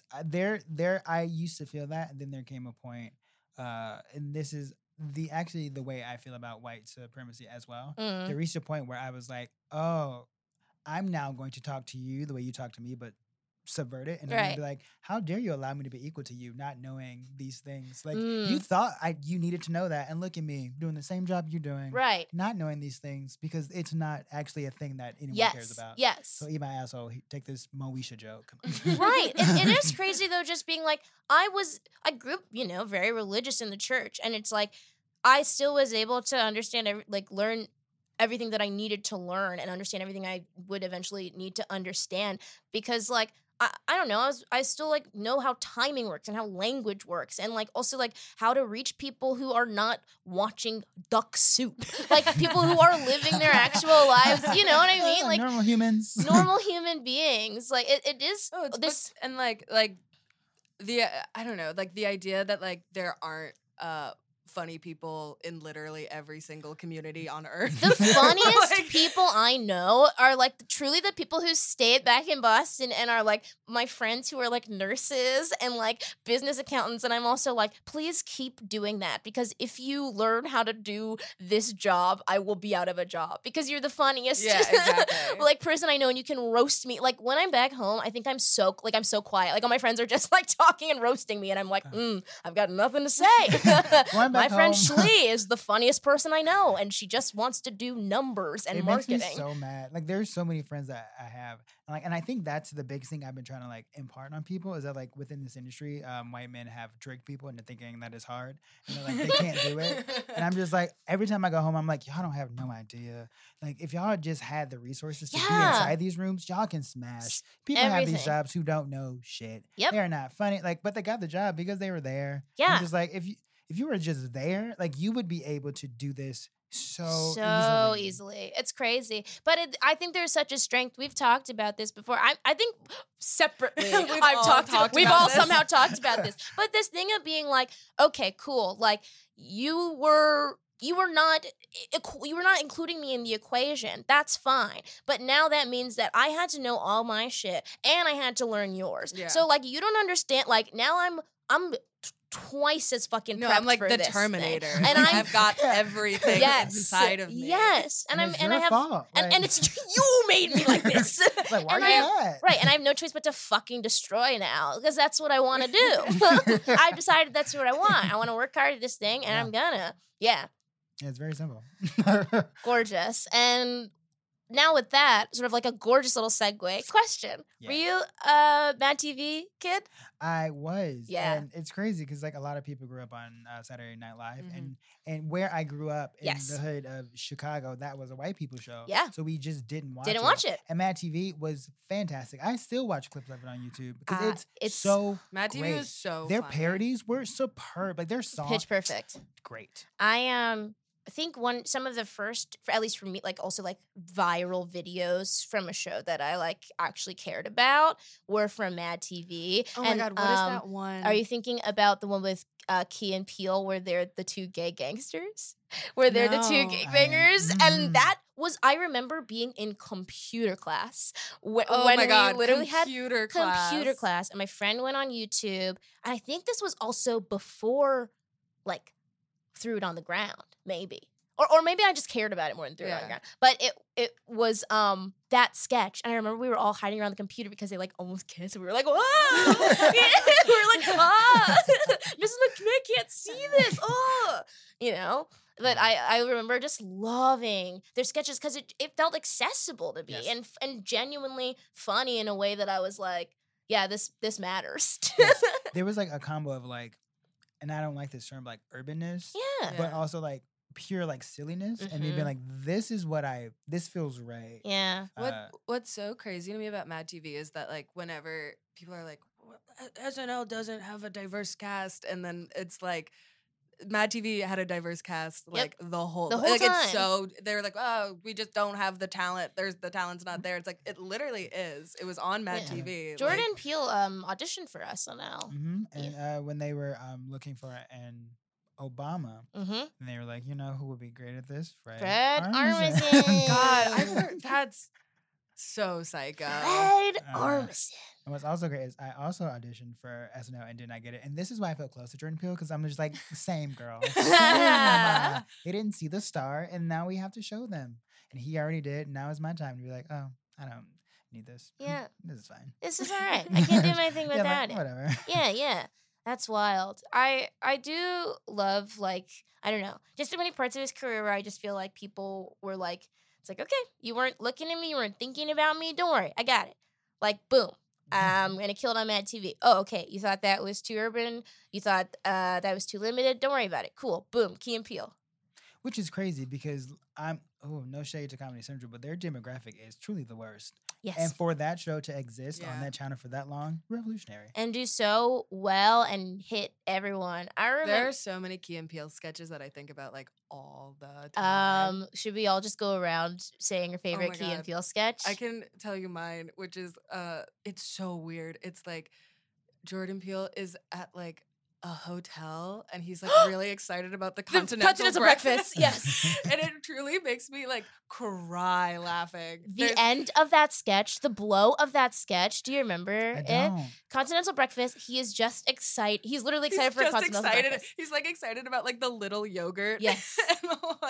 I used to feel that, and then there came a point, and this is the way I feel about white supremacy as well. There reached a point where I was like, oh, I'm now going to talk to you the way you talk to me, but subvert it, and I'm gonna be like, how dare you allow me to be equal to you, not knowing these things? Like you thought you needed to know that, and look at me doing the same job you're doing, right? Not knowing these things because it's not actually a thing that anyone cares about. Yes. So eat my asshole. Take this Moesha joke. Right. It is crazy though, just being like, I grew up, you know, very religious in the church, and it's like I still was able to understand learn everything that I needed to learn and understand everything I would eventually need to understand because like I don't know, I still like know how timing works and how language works and like also like how to reach people who are not watching Duck Soup, like people who are living their actual lives, you know what I mean? Like normal humans, normal human beings. Like it is this and like the I don't know, like the idea that like there aren't funny people in literally every single community on earth. The funniest people I know are like truly the people who stayed back in Boston and are like my friends who are like nurses and like business accountants. And I'm also like, please keep doing that because if you learn how to do this job, I will be out of a job because you're the funniest exactly. like person I know, and you can roast me. Like when I'm back home, I think I'm so quiet. Like all my friends are just like talking and roasting me, and I'm like, I've got nothing to say. My friend Shlee is the funniest person I know, and she just wants to do numbers and marketing. It makes me so mad. Like, there's so many friends that I have, and I think that's the biggest thing I've been trying to like impart on people is that like within this industry, white men have tricked people into thinking that it's hard, and they're like they can't do it. And I'm just like, every time I go home, I'm like, y'all don't have no idea. Like, if y'all just had the resources to be inside these rooms, y'all can smash. People have these jobs who don't know shit. They're not funny, like, but they got the job because they were there. Yeah, I'm just like if you were just there, like you would be able to do this so easily. It's crazy. But I think there's such a strength. We've talked about this before. I think separately we've all somehow talked about this. But this thing of being like, okay, cool. Like you were not including me in the equation. That's fine. But now that means that I had to know all my shit and I had to learn yours. Yeah. So like you don't understand. Like now I'm twice as fucking prepped I'm like for the this Terminator, thing. And I've got everything inside of me. Yes, and I have fault. And it's you made me like this. Like, why and I have no choice but to fucking destroy now because that's what I want to do. I've decided that's what I want. I want to work hard at this thing, and I'm gonna. Yeah, it's very simple. Gorgeous. And now with that, sort of like a gorgeous little segue question. Yeah. Were you a Mad TV kid? I was. Yeah. And it's crazy because like a lot of people grew up on Saturday Night Live. And where I grew up in the hood of Chicago, that was a white people show. Yeah. So we just didn't watch it. And Mad TV was fantastic. I still watch clips of it on YouTube because it's so Mad TV great. was so Their funny. parodies were superb. Like their songs. Pitch Perfect. Great. I think some of the first, at least for me, like also like viral videos from a show that I like actually cared about were from Mad TV. Oh my God, what is that one? Are you thinking about the one with Key and Peele where they're the two gay gangsters? Where they're the two gangbangers? And that was, I remember being in computer class when we literally had computer class. And my friend went on YouTube. And I think this was also before like Threw It on the Ground, maybe. Or maybe I just cared about it more than Threw It on the Ground. But it was that sketch. And I remember we were all hiding around the computer because they like almost kissed. And we were like, whoa! We were like, ah! Just like, I can't see this. Oh! You know? But I remember just loving their sketches because it felt accessible to me and genuinely funny in a way that I was like, yeah, this matters. Yes. There was like a combo of like, and I don't like this term, like urbanness, but also like pure like silliness, and me being like, this feels right. Yeah. What's so crazy to me about Mad TV is that like whenever people are like, SNL doesn't have a diverse cast, and then it's like Mad TV had a diverse cast like the whole time. It's so they're like, oh, we just don't have the talent. The talent's not there. It's like it literally is. It was on Mad TV. Jordan Peele auditioned for SNL. And when they were looking for an Obama, and they were like, you know who would be great at this? Fred Armisen. God, that's so psycho. Fred Armisen. And what's also great is I also auditioned for SNL and did not get it. And this is why I felt close to Jordan Peele, because I'm just like, same girl. They didn't see the star, and now we have to show them. And he already did. Now is my time to be like, oh, I don't need this. Yeah. This is fine. This is all right. I can't do anything without it. Whatever. Yeah. That's wild. I do love, like, I don't know, just so many parts of his career where I just feel like people were like, it's like, okay, you weren't looking at me, you weren't thinking about me, don't worry, I got it. Like, boom. I'm gonna kill it on Mad TV. Oh, okay. You thought that was too urban? You thought that was too limited? Don't worry about it. Cool. Boom. Key and Peele. Which is crazy because no shade to Comedy Central, but their demographic is truly the worst. Yes. And for that show to exist on that channel for that long, revolutionary. And do so well and hit everyone. I remember there are so many Key and Peele sketches that I think about like all the time. Should we all just go around saying your favorite Key and Peele sketch? I can tell you mine, which is it's so weird. It's like Jordan Peele is at like a hotel and he's like really excited about the continental breakfast. Yes. And it truly makes me like cry laughing. The end of that sketch, the blow of that sketch, do you remember it? Continental breakfast, he is just excited. He's literally excited for a continental breakfast. He's like excited about like the little yogurt. Yes. And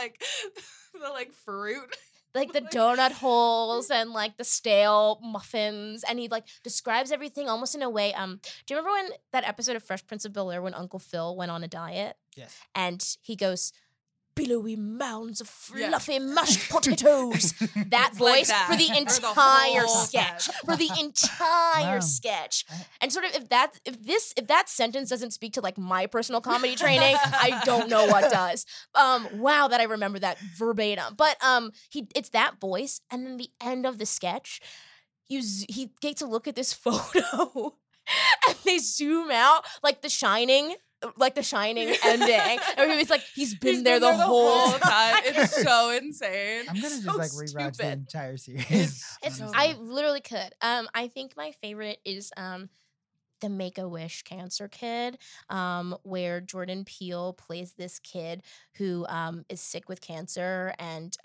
the like fruit. Like the donut holes and like the stale muffins, and he like describes everything almost in a way. Do you remember when that episode of Fresh Prince of Bel-Air when Uncle Phil went on a diet? Yes. And he goes, billowy mounds of fluffy mashed potatoes. That voice like that. for the entire sketch. For the entire sketch. And sort of if that sentence doesn't speak to like my personal comedy training, I don't know what does. Wow, that I remember that verbatim. But it's that voice, and then the end of the sketch, he gets to look at this photo and they zoom out like The Shining. Like The Shining ending. And he was like, he's been there the whole time. It's so insane. I'm gonna just like rewatch the entire series. I literally could. I think my favorite is the Make-A-Wish Cancer Kid, where Jordan Peele plays this kid who is sick with cancer and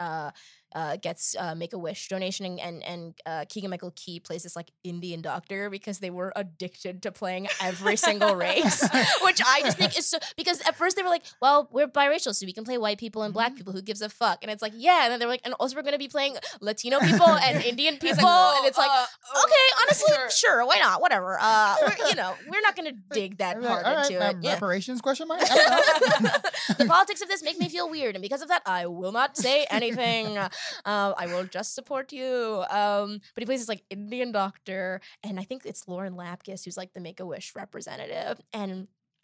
gets Make-A-Wish donation, and Keegan-Michael Key plays this like Indian doctor because they were addicted to playing every single race, which I just think is so, because at first they were like, well, we're biracial, so we can play white people and black people, who gives a fuck? And it's like, yeah, and then they're like, and also we're gonna be playing Latino people and Indian people, and it's like, okay, honestly, sure, why not? Whatever. We're not gonna dig that hard into it. Reparations? Question mark. The politics of this make me feel weird, and because of that, I will not say anything. I will just support you. But he plays this like Indian doctor, and I think it's Lauren Lapkus who's like the Make-A-Wish representative, and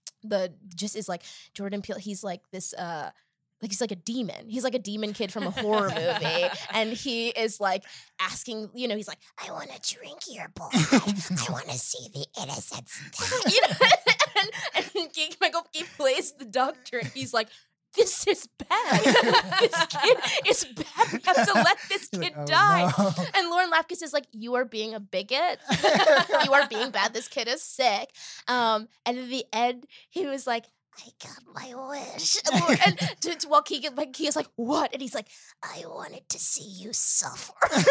just is like Jordan Peele. He's like this. He's like a demon. He's like a demon kid from a horror movie. And he is like asking, he's like, I want to drink your blood. I want to see the innocents die. And Michael Key plays the doctor, and he's like, this is bad. This kid is bad. We have to let this kid die. No. And Lauren Lapkus is like, you are being a bigot. You are being bad. This kid is sick. And at the end, he was like, I got my wish. And while Key is like, what? And he's like, I wanted to see you suffer.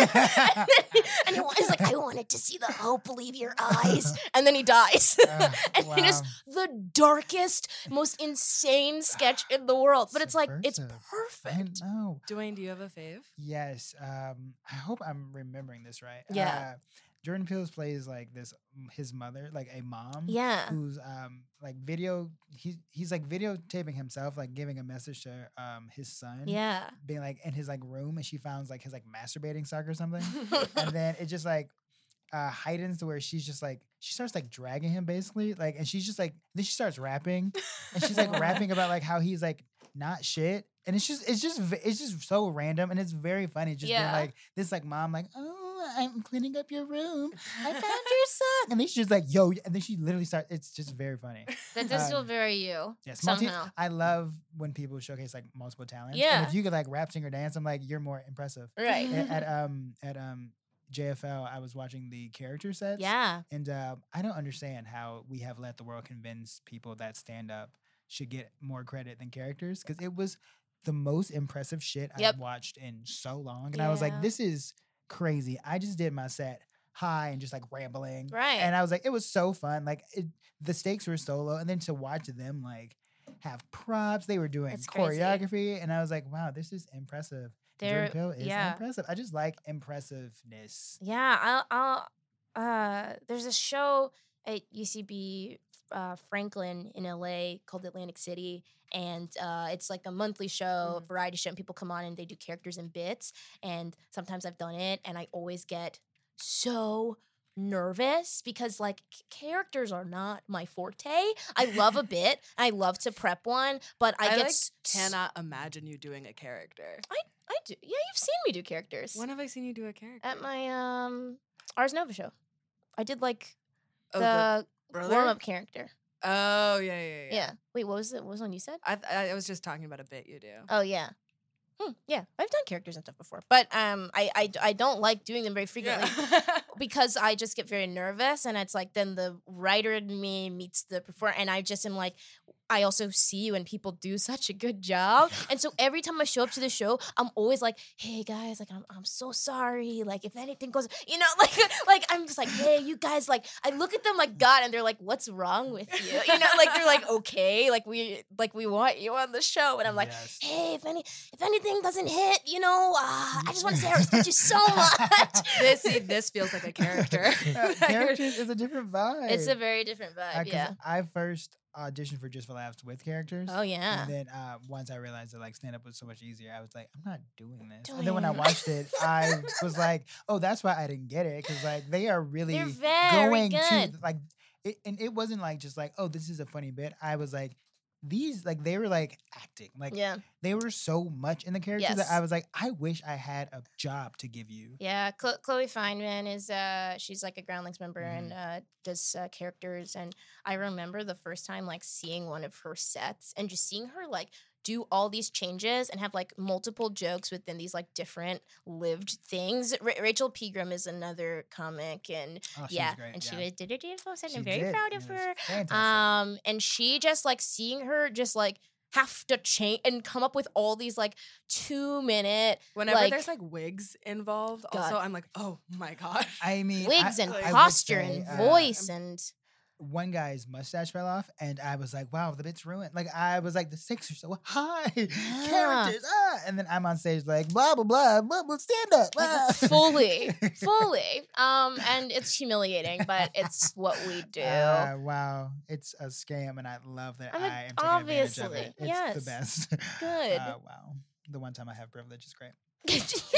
and he's like, I wanted to see the hope leave your eyes. And then he dies. And it is the darkest, most insane sketch in the world. But it's like, it's perfect. I know. Dwayne, do you have a fave? Yes. I hope I'm remembering this right. Yeah. Jordan Peele plays like his mother, like a mom. Yeah. Who's like he's like videotaping himself, like giving a message to his son. Yeah. Being like in his like room, and she finds like his like masturbating sock or something. And then it just like heightens to where she's just like, she starts like dragging him basically, like, and she's just like, then she starts rapping, and she's like rapping about like how he's like not shit, and it's just so random, and it's very funny, just being like this like mom like, oh, I'm cleaning up your room, I found your sock, and then she's just like, yo, and then she literally starts, it's just very funny. That does feel very you. Yes, somehow. I love when people showcase like multiple talents. Yeah. And if you could like rap, sing, or dance, I'm like, you're more impressive. Right. At JFL, I was watching the character sets. Yeah. And I don't understand how we have let the world convince people that stand-up should get more credit than characters, because it was the most impressive shit I've watched in so long. And I was like, this is crazy. I just did my set high and just like rambling. Right. And I was like, it was so fun. Like the stakes were so low. And then to watch them like have props, they were doing choreography. And I was like, wow, this is impressive. Jordan Peele is impressive. I just like impressiveness. Yeah, I'll there's a show at UCB Franklin in LA called Atlantic City, and it's like a monthly show, variety show, and people come on and they do characters and bits, and sometimes I've done it, and I always get so nervous because like characters are not my forte. I love a bit, I love to prep one, but I get cannot imagine you doing a character. I do. Yeah, you've seen me do characters. When have I seen you do a character? At my Ars Nova show. I did like the warm-up character. Oh, yeah. Wait, what was it? What was one you said? I was just talking about a bit you do. Oh, yeah. Yeah, I've done characters and stuff before, but I don't like doing them very frequently because I just get very nervous, and it's like then the writer in me meets the performer, and I just am like, I also see when people do such a good job, and so every time I show up to the show, I'm always like, hey guys, like I'm so sorry, like if anything goes, you know, like I'm just like, hey you guys, like I look at them like God, and they're like, what's wrong with you, you know, like they're like, okay, like we want you on the show, and I'm like, hey, if anything doesn't hit, you know, I just want to say I respect you so much. This feels like a character. Characters is a different vibe. It's a very different vibe. Yeah. I first auditioned for Just for Laughs with characters. Oh yeah. And then once I realized that like stand up was so much easier, I was like, I'm not doing this. And then when I watched it, I was like, oh, that's why I didn't get it, because like they are really going to like it, and it wasn't like just like, oh, this is a funny bit. I was like, these like they were like acting, like they were so much in the characters that I was like, I wish I had a job to give you. Yeah, Chloe Fineman is she's like a Groundlings member and does characters, and I remember the first time like seeing one of her sets and just seeing her like do all these changes and have like multiple jokes within these like different lived things. Rachel Pegram is another comic, and she did her beautiful set. I'm very proud of her. Fantastic. And she just like seeing her just like have to change and come up with all these like 2-minute whenever there's like wigs involved. God. Also, I'm like, oh my god. I mean, wigs and posture and voice and. One guy's mustache fell off, and I was like, wow, the bit's ruined. Like, I was like, the stakes are so high. Characters, and then I'm on stage like, blah, blah, blah, blah, blah, stand up. Blah. Fully. And it's humiliating, but it's what we do. Wow. It's a scam, and I love that I am taking advantage of it. It's the best. Good. Wow. The one time I have privilege is great. Do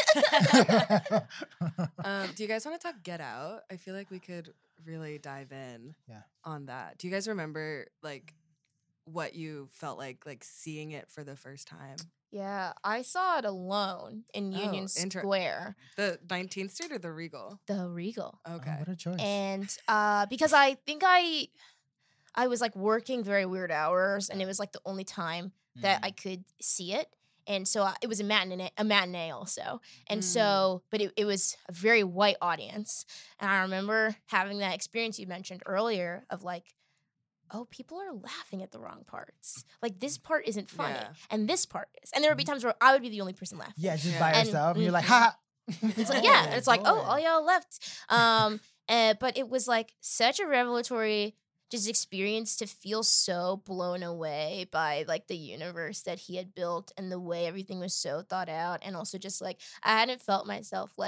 you guys want to talk Get Out? I feel like we could really dive in on that. Do you guys remember like what you felt like seeing it for the first time? Yeah, I saw it alone in Union Square. The 19th Street or the Regal? The Regal. Okay. Oh, what a choice. And because I think I was like working very weird hours, and it was like the only time that I could see it. And so it was a matinee also. And so, but it was a very white audience. And I remember having that experience you mentioned earlier of like, oh, people are laughing at the wrong parts. Like this part isn't funny. And this part is. And there would be times where I would be the only person laughing. Yeah, just by yourself. And you're like, ha. It's like, and it's like, oh, all y'all left. But it was like such a revelatory just experience to feel so blown away by like the universe that he had built and the way everything was so thought out, and also just like I hadn't felt myself like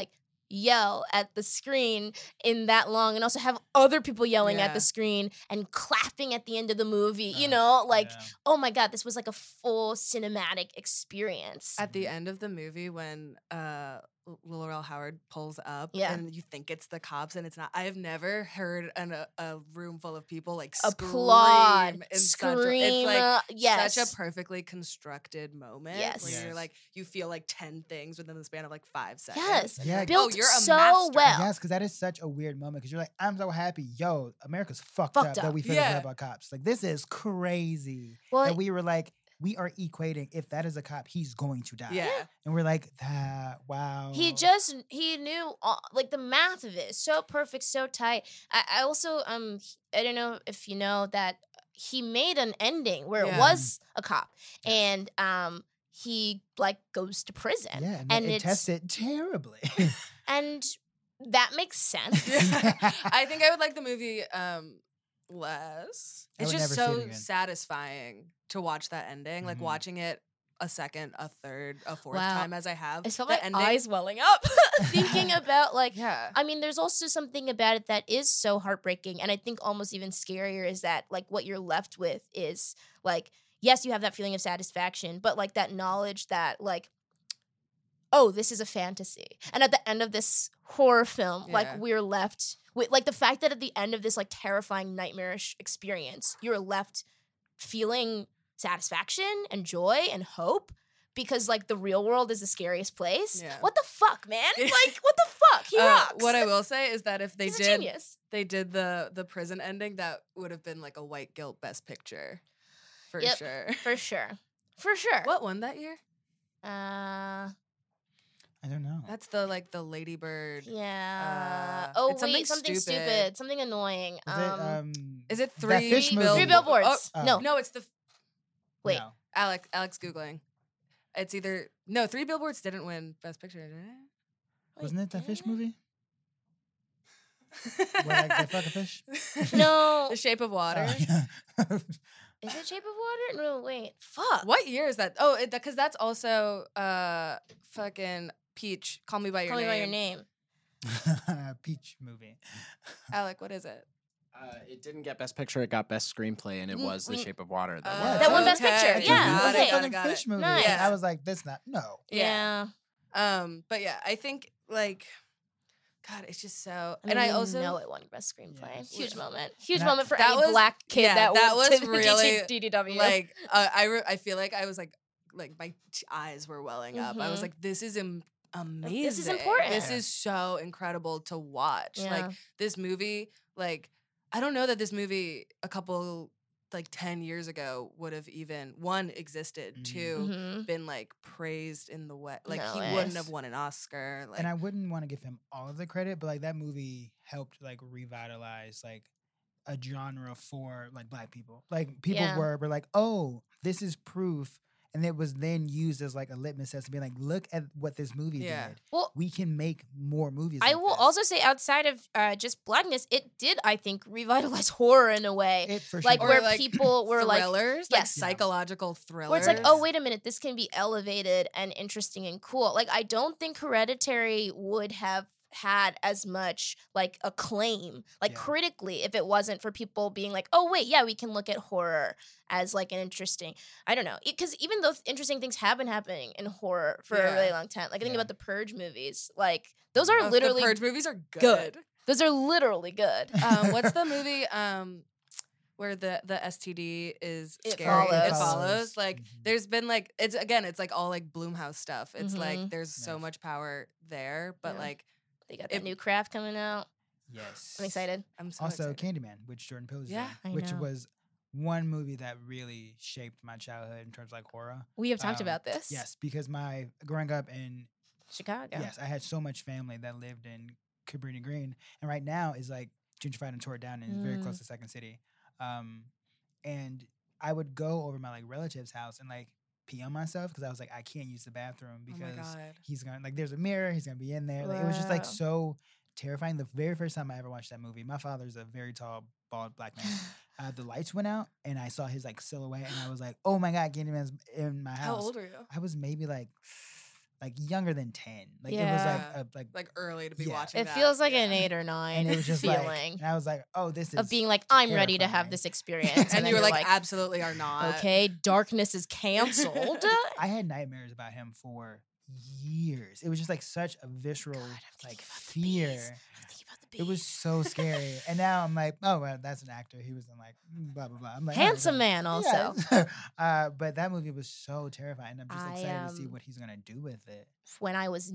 yell at the screen in that long and also have other people yelling at the screen and clapping at the end of the movie, oh my God, this was like a full cinematic experience. At the end of the movie when Laurel Howard pulls up and you think it's the cops and it's not. I have never heard a room full of people like applaud, scream. It's like such a perfectly constructed moment where you're like, you feel like 10 things within the span of like 5 seconds. Yes, yeah, built you're a so master. Well. Yes, because that is such a weird moment because you're like, I'm so happy. Yo, America's fucked up that we feel this way about cops. Like, this is crazy. Well, that we were like, we are equating, if that is a cop, he's going to die. Yeah. And we're like, wow. He knew, like, the math of it. So perfect, so tight. I also, I don't know if you know that he made an ending where it was a cop. And he, like, goes to prison. Yeah, and it tested terribly. And that makes sense. I think I would like the movie less. It's just so satisfying to watch that ending, like watching it a second, a third, a fourth time as I have. I felt like eyes welling up thinking about I mean, there's also something about it that is so heartbreaking, and I think almost even scarier is that like what you're left with is like, yes, you have that feeling of satisfaction, but like that knowledge that like, oh, this is a fantasy. And at the end of this horror film, like we're left with like the fact that at the end of this like terrifying nightmarish experience, you're left feeling satisfaction and joy and hope because like the real world is the scariest place. Yeah. What the fuck, man? Like, what the fuck? He rocks. What I will say is that if they did the prison ending, that would have been like a white guilt best picture. For sure. For sure. What won that year? I don't know. That's the Lady Bird. Yeah. Something stupid. Something annoying. Is it Three Billboards? Oh. No, it's the. Wait. No. Alex Googling. It's either Three Billboards didn't win Best Picture, did it? Wasn't it that fish movie? Where like they fuck a fish? No. The Shape of Water. Is it Shape of Water? No, wait. Fuck. What year is that? Oh, because that's also fucking Peach. Call Me by Your Name. Peach movie. Alec, what is it? It didn't get Best Picture. It got Best Screenplay, and it was The Shape of Water. That won Best Picture. Yeah. Got it. Fish movie. Nice. And I was like, that's not Yeah. But yeah, I think like. God, it's just so. And I also know it won Best Screenplay. Yeah. Huge moment. Huge moment for any black kid that was really DDW. Like, I feel like I was like my eyes were welling up. I was like, this is amazing. This is important. This is so incredible to watch. Yeah. Like this movie, like I don't know that this movie a couple. Like 10 years ago would have even one existed, two been like praised in the way. Like he wouldn't have won an Oscar. Like, and I wouldn't want to give him all of the credit, but like that movie helped like revitalize like a genre for like black people. Like people were like, oh, this is proof. And it was then used as like a litmus test to be like, look at what this movie did. Well, we can make more movies. I will also say, outside of just blackness, it did, I think, revitalize horror in a way. It for like sure. where like people were thrillers, like psychological thrillers. Where it's like, oh, wait a minute, this can be elevated and interesting and cool. Like I don't think Hereditary would have had as much like acclaim like critically if it wasn't for people being like, oh wait, we can look at horror as like an interesting, I don't know, because even though interesting things have been happening in horror for a really long time, like I think about the Purge movies, like those are literally the Purge movies are good. Those are literally good. What's the movie where the STD is It scary? Follows. It Follows. Like there's been like it's like all like Blumhouse stuff. It's like there's so much power there, but like they got the new craft coming out. Yes. I'm excited. I'm so excited. Candyman, which Jordan Peele is in, which was one movie that really shaped my childhood in terms of like horror. We have talked about this. Yes, because growing up in Chicago. Yes, I had so much family that lived in Cabrini Green, and right now is like gentrified and tore down and is very close to Second City. And I would go over my like relative's house and like pee on myself because I was like, I can't use the bathroom because he's gonna like there's a mirror, he's gonna be in there. Like, it was just like so terrifying. The very first time I ever watched that movie, my father's a very tall, bald black man. The lights went out and I saw his like silhouette and I was like, oh my God, Candyman's in my house. How old were you? I was maybe like like younger than 10. Like it was like early to be watching. It feels like an 8 or 9 and it was just feeling. And I was like, oh, this is of being like, I'm ready to have terrifying. this experience. and you were like, absolutely are not. Okay, darkness is canceled. I had nightmares about him for years. It was just like such a visceral like fear. It was so scary. And now I'm like, oh, well, that's an actor. He was in like blah, blah, blah. I'm like, handsome man also. Yeah. But that movie was so terrifying. I'm just excited to see what he's going to do with it. When I was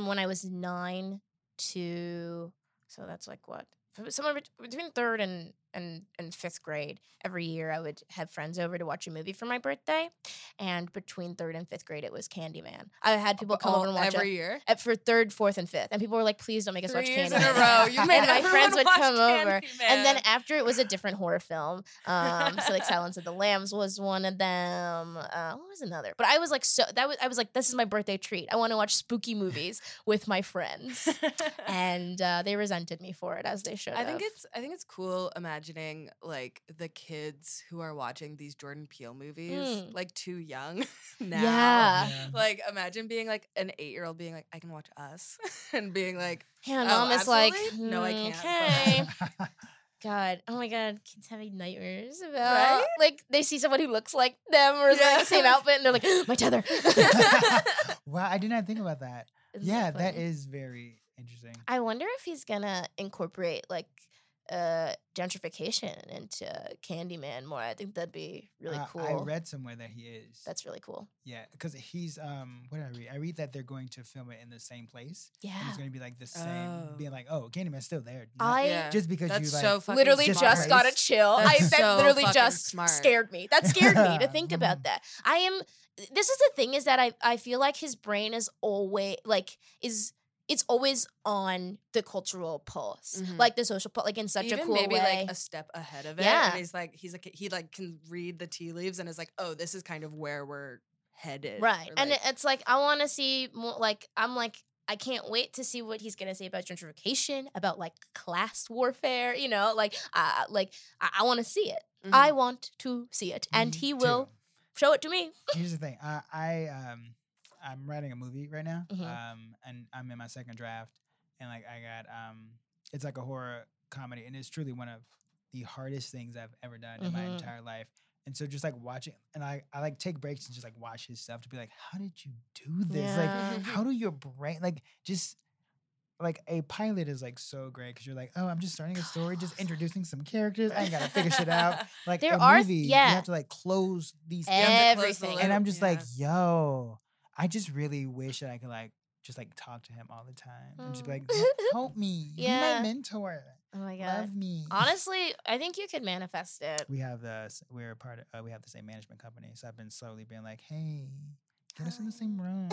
9 to, so that's like what? Somewhere between 3rd and 5th grade, every year I would have friends over to watch a movie for my birthday. And between 3rd and 5th grade, it was Candyman. I had people come over and watch every year for 3rd, 4th, and 5th. And people were like, please don't make us watch Candyman. 3 years in a row. You made and my friends would come over. Candyman. And then after it was a different horror film. So like Silence of the Lambs was one of them. What was another? But I was like, I was like, this is my birthday treat. I want to watch spooky movies with my friends. And they resented me for it, as they should have. I think it's cool imagining like the kids who are watching these Jordan Peele movies like too young now. Yeah. Like imagine being like an 8-year-old being like, I can watch Us, and being like, yeah, mom is like, no, I can't. Okay. God, oh my God, kids having nightmares about like they see someone who looks like them or is like the same outfit, and they're like, my tether. Wow, I did not think about that. Isn't that is very interesting. I wonder if he's gonna incorporate like gentrification into Candyman more. I think that'd be really cool. I read somewhere that he is. That's really cool. Yeah, because he's what did I read? I read that they're going to film it in the same place. Yeah, and it's going to be like the same, being like, oh, Candyman's still there. Just because that's you like so fucking literally smart. just got a chill. That literally just scared me. That scared me to think about that. This is the thing, is that I feel like his brain is always like it's always on the cultural pulse, like the social pulse, like in such a cool maybe way. like a step ahead of it. Yeah, and he can read the tea leaves and is like, oh, this is kind of where we're headed, right? And it's like I want to see more. Like I'm like, I can't wait to see what he's gonna say about gentrification, about like class warfare. You know, like I want to see it. I want to see it, and he will show it to me. Here's the thing, I'm writing a movie right now, and I'm in my second draft, and like I got it's like a horror comedy, and it's truly one of the hardest things I've ever done in my entire life. And so just like watching, and I like take breaks and just like watch his stuff to be like, how did you do this? Yeah. Like, how do your brain like just like a pilot is like so great because you're like, oh, I'm just starting a story, just introducing some characters. I ain't gotta figure shit out. Like there a are movie, you have to like close these everything, and I'm just like, yo. I just really wish that I could like just like talk to him all the time and just be like, help me, be my mentor. Oh my God, love me. Honestly, I think you could manifest it. We have we have the same management company, so I've been slowly being like, hey, get us in the same room.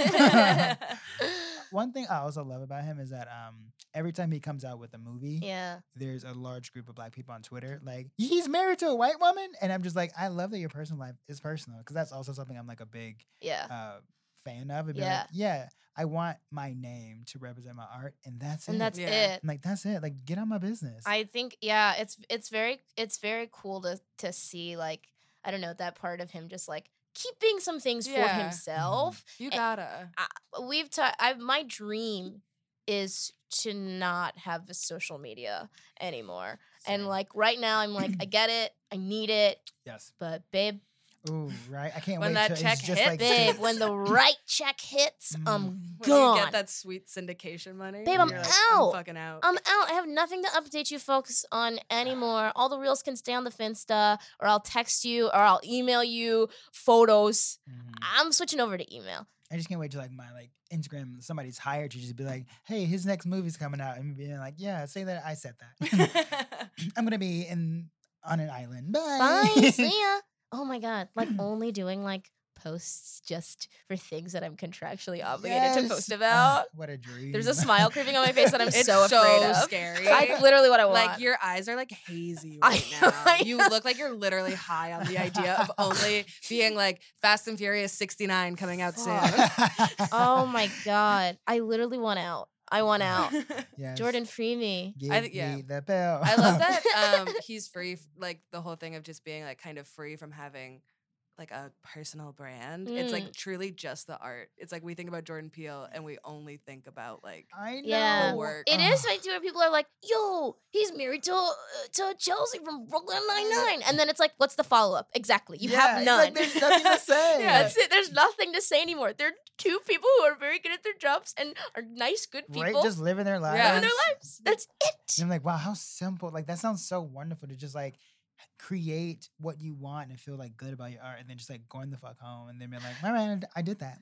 One thing I also love about him is that every time he comes out with a movie, there's a large group of Black people on Twitter like, he's married to a white woman, and I'm just like, I love that your personal life is personal, because that's also something I'm like a big fan of. It'd be like, I want my name to represent my art, and that's it. That's it. I'm like, that's it. Like, get on my business. I think it's very cool to see, like, I don't know, that part of him just like keeping some things for himself. You gotta. My dream is to not have a social media anymore. Same. And like right now I'm like, I get it, I need it. Yes. But babe, ooh, right. I can't when wait that till check it's just hits, like babe, when the right check hits, I'm when gone. You get that sweet syndication money, babe, I'm like, out. I'm fucking out. I'm out. I have nothing to update you folks on anymore. All the reels can stay on the Finsta, or I'll text you, or I'll email you photos. I'm switching over to email. I just can't wait to like my like Instagram, somebody's hired to just be like, hey, his next movie's coming out, and being like, yeah, say that I said that. I'm gonna be on an island. Bye. Bye. See ya. Oh my God. Like only doing like posts just for things that I'm contractually obligated to post about. What a dream. There's a smile creeping on my face that I'm it's so afraid of. Scary. Like literally what I want. Like your eyes are like hazy right now. You look like you're literally high on the idea of only being like Fast and Furious 69 coming out soon. Oh my God. I literally want out. I want out. Yes. Jordan, free me. Give me the bell. I love that he's free, like the whole thing of just being like kind of free from having like a personal brand. It's like truly just the art. It's like we think about Jordan Peele and we only think about like the work. It is like where people are like, yo, he's married to Chelsea from Brooklyn Nine-Nine. And then it's like, what's the follow-up? Exactly. You have none. Like, there's nothing to say. That's it. There's nothing to say anymore. They're two people who are very good at their jobs and are nice, good people. Right? Just living their lives. Living their lives. That's it. And I'm like, wow, how simple. Like, that sounds so wonderful to just like create what you want and feel like good about your art and then just like going the fuck home and then be like, my man, I did that.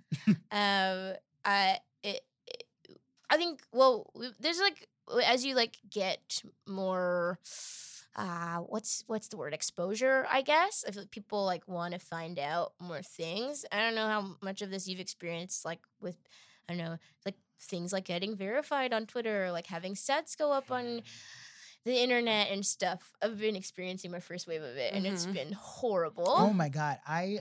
I think, well, there's like, as you like get more what's the word, exposure, I guess. I feel like people like want to find out more things. I don't know how much of this you've experienced, like with, I don't know, like things like getting verified on Twitter, like having sets go up on the internet and stuff. I've been experiencing my first wave of it and it's been horrible. Oh my God.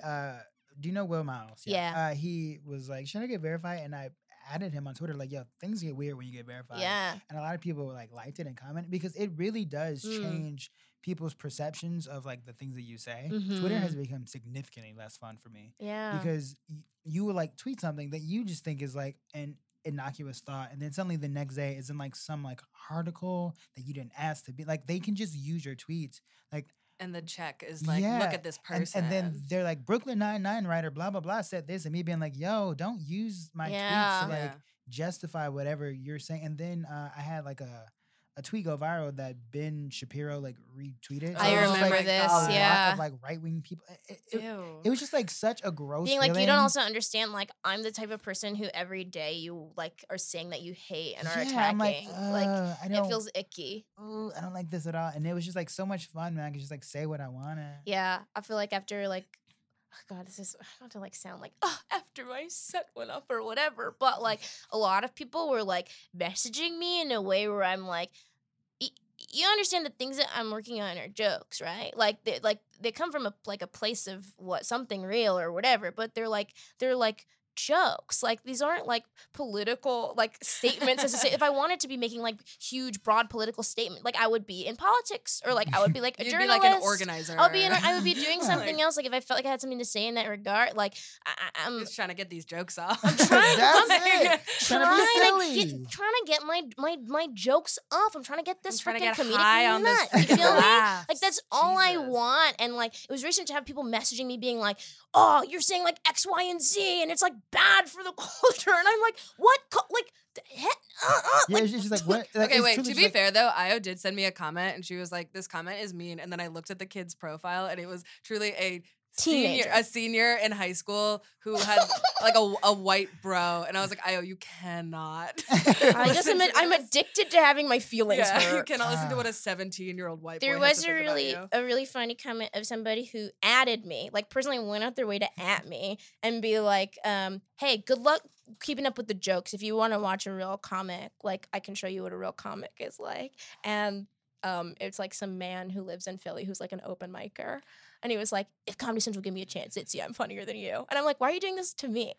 Do you know Will Miles? Yeah. He was like, should I get verified? And I added him on Twitter, like, yo, things get weird when you get verified. Yeah. And a lot of people like liked it and commented because it really does change people's perceptions of like the things that you say. Twitter has become significantly less fun for me. Yeah. Because you will like tweet something that you just think is like an innocuous thought, and then suddenly the next day is in like some like article that you didn't ask to be. Like they can just use your tweets. Like, and the check is like, look at this person. And then they're like, Brooklyn Nine-Nine writer, blah, blah, blah, said this. And me being like, yo, don't use my tweets to like justify whatever you're saying. And then I had like a tweet go viral that Ben Shapiro like retweeted. So I remember like, this, a lot of like right-wing people. It was just like such a gross being like, feeling. you don't also understand, like, I'm the type of person who every day you like are saying that you hate and are attacking. Like it feels icky. I don't like this at all. And it was just like so much fun, man. I could just like say what I wanted. Yeah, I feel like after like, oh God, this is, I don't want to like sound like, after my set went up or whatever, but like a lot of people were like messaging me in a way where I'm like, you understand the things that I'm working on are jokes, right? Like they come from a place of something real or whatever, but they're like jokes. Like these aren't like political like statements. If I wanted to be making like huge broad political statement, like I would be in politics or like I would be like a journalist. Be like an organizer. I would be doing something else. Like if I felt like I had something to say in that regard, like I'm just trying to get these jokes off. I'm trying to get my jokes off. I'm trying to get this freaking comedic nut. You feel me? Like that's all I want. And like it was recent to have people messaging me being like, oh, you're saying like X, Y, and Z, and it's like bad for the culture. And I'm like, what? Like, yeah, it's just like what? Like, okay, wait. To be fair though, Io did send me a comment, and she was like, "This comment is mean." And then I looked at the kid's profile, and it was truly a senior in high school who had like a white bro, and I was like, "Io, you cannot." I'm addicted to having my feelings hurt. You cannot listen to what a 17-year-old white boy there has was to think a really funny comment of somebody who added me, like personally went out their way to at me and be like, hey, good luck keeping up with the jokes. If you want to watch a real comic, like I can show you what a real comic is like. And it's like some man who lives in Philly who's like an open micer. And he was like, if Comedy Central give me a chance, it's I'm funnier than you. And I'm like, why are you doing this to me?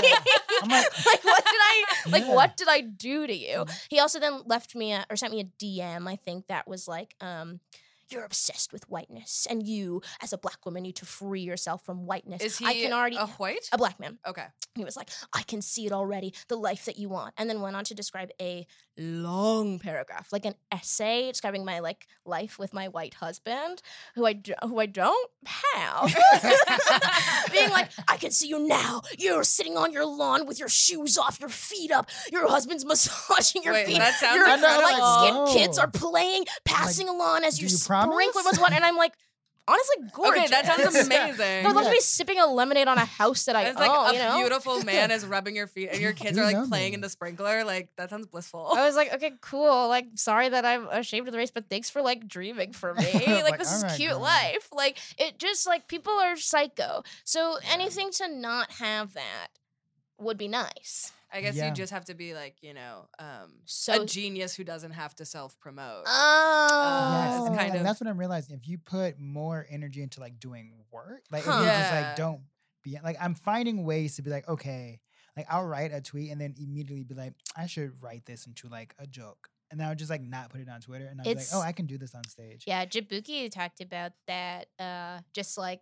What did I do to you? He also then left me or sent me a DM, I think that was like, you're obsessed with whiteness, and you, as a black woman, need to free yourself from whiteness. Is he a white? A black man. Okay. He was like, I can see it already, the life that you want. And then went on to describe a long paragraph, like an essay describing my like life with my white husband, who I don't have. Being like, I can see you now. You're sitting on your lawn with your shoes off, your feet up. Your husband's massaging your feet. That sounds your incredible. like kids are playing, passing along as you sprinkle what's what. And I'm like, honestly, gorgeous. Okay, that sounds amazing. I would love to be sipping a lemonade on a house that I it's own. Like a beautiful man is rubbing your feet, and your kids are like playing in the sprinkler. Like that sounds blissful. I was like, okay, cool. Like, sorry that I'm ashamed of the race, but thanks for like dreaming for me. Like, this is cute life. Like, it just like people are psycho. So anything to not have that would be nice. I guess you just have to be like, a genius who doesn't have to self-promote. Oh. Yes, and that's what I'm realizing. If you put more energy into like doing work, like if you just like don't be like, I'm finding ways to be like, okay, like I'll write a tweet and then immediately be like, I should write this into like a joke. And then I'll just like not put it on Twitter, and I'll be like, oh, I can do this on stage. Yeah, Jabuki talked about that, just like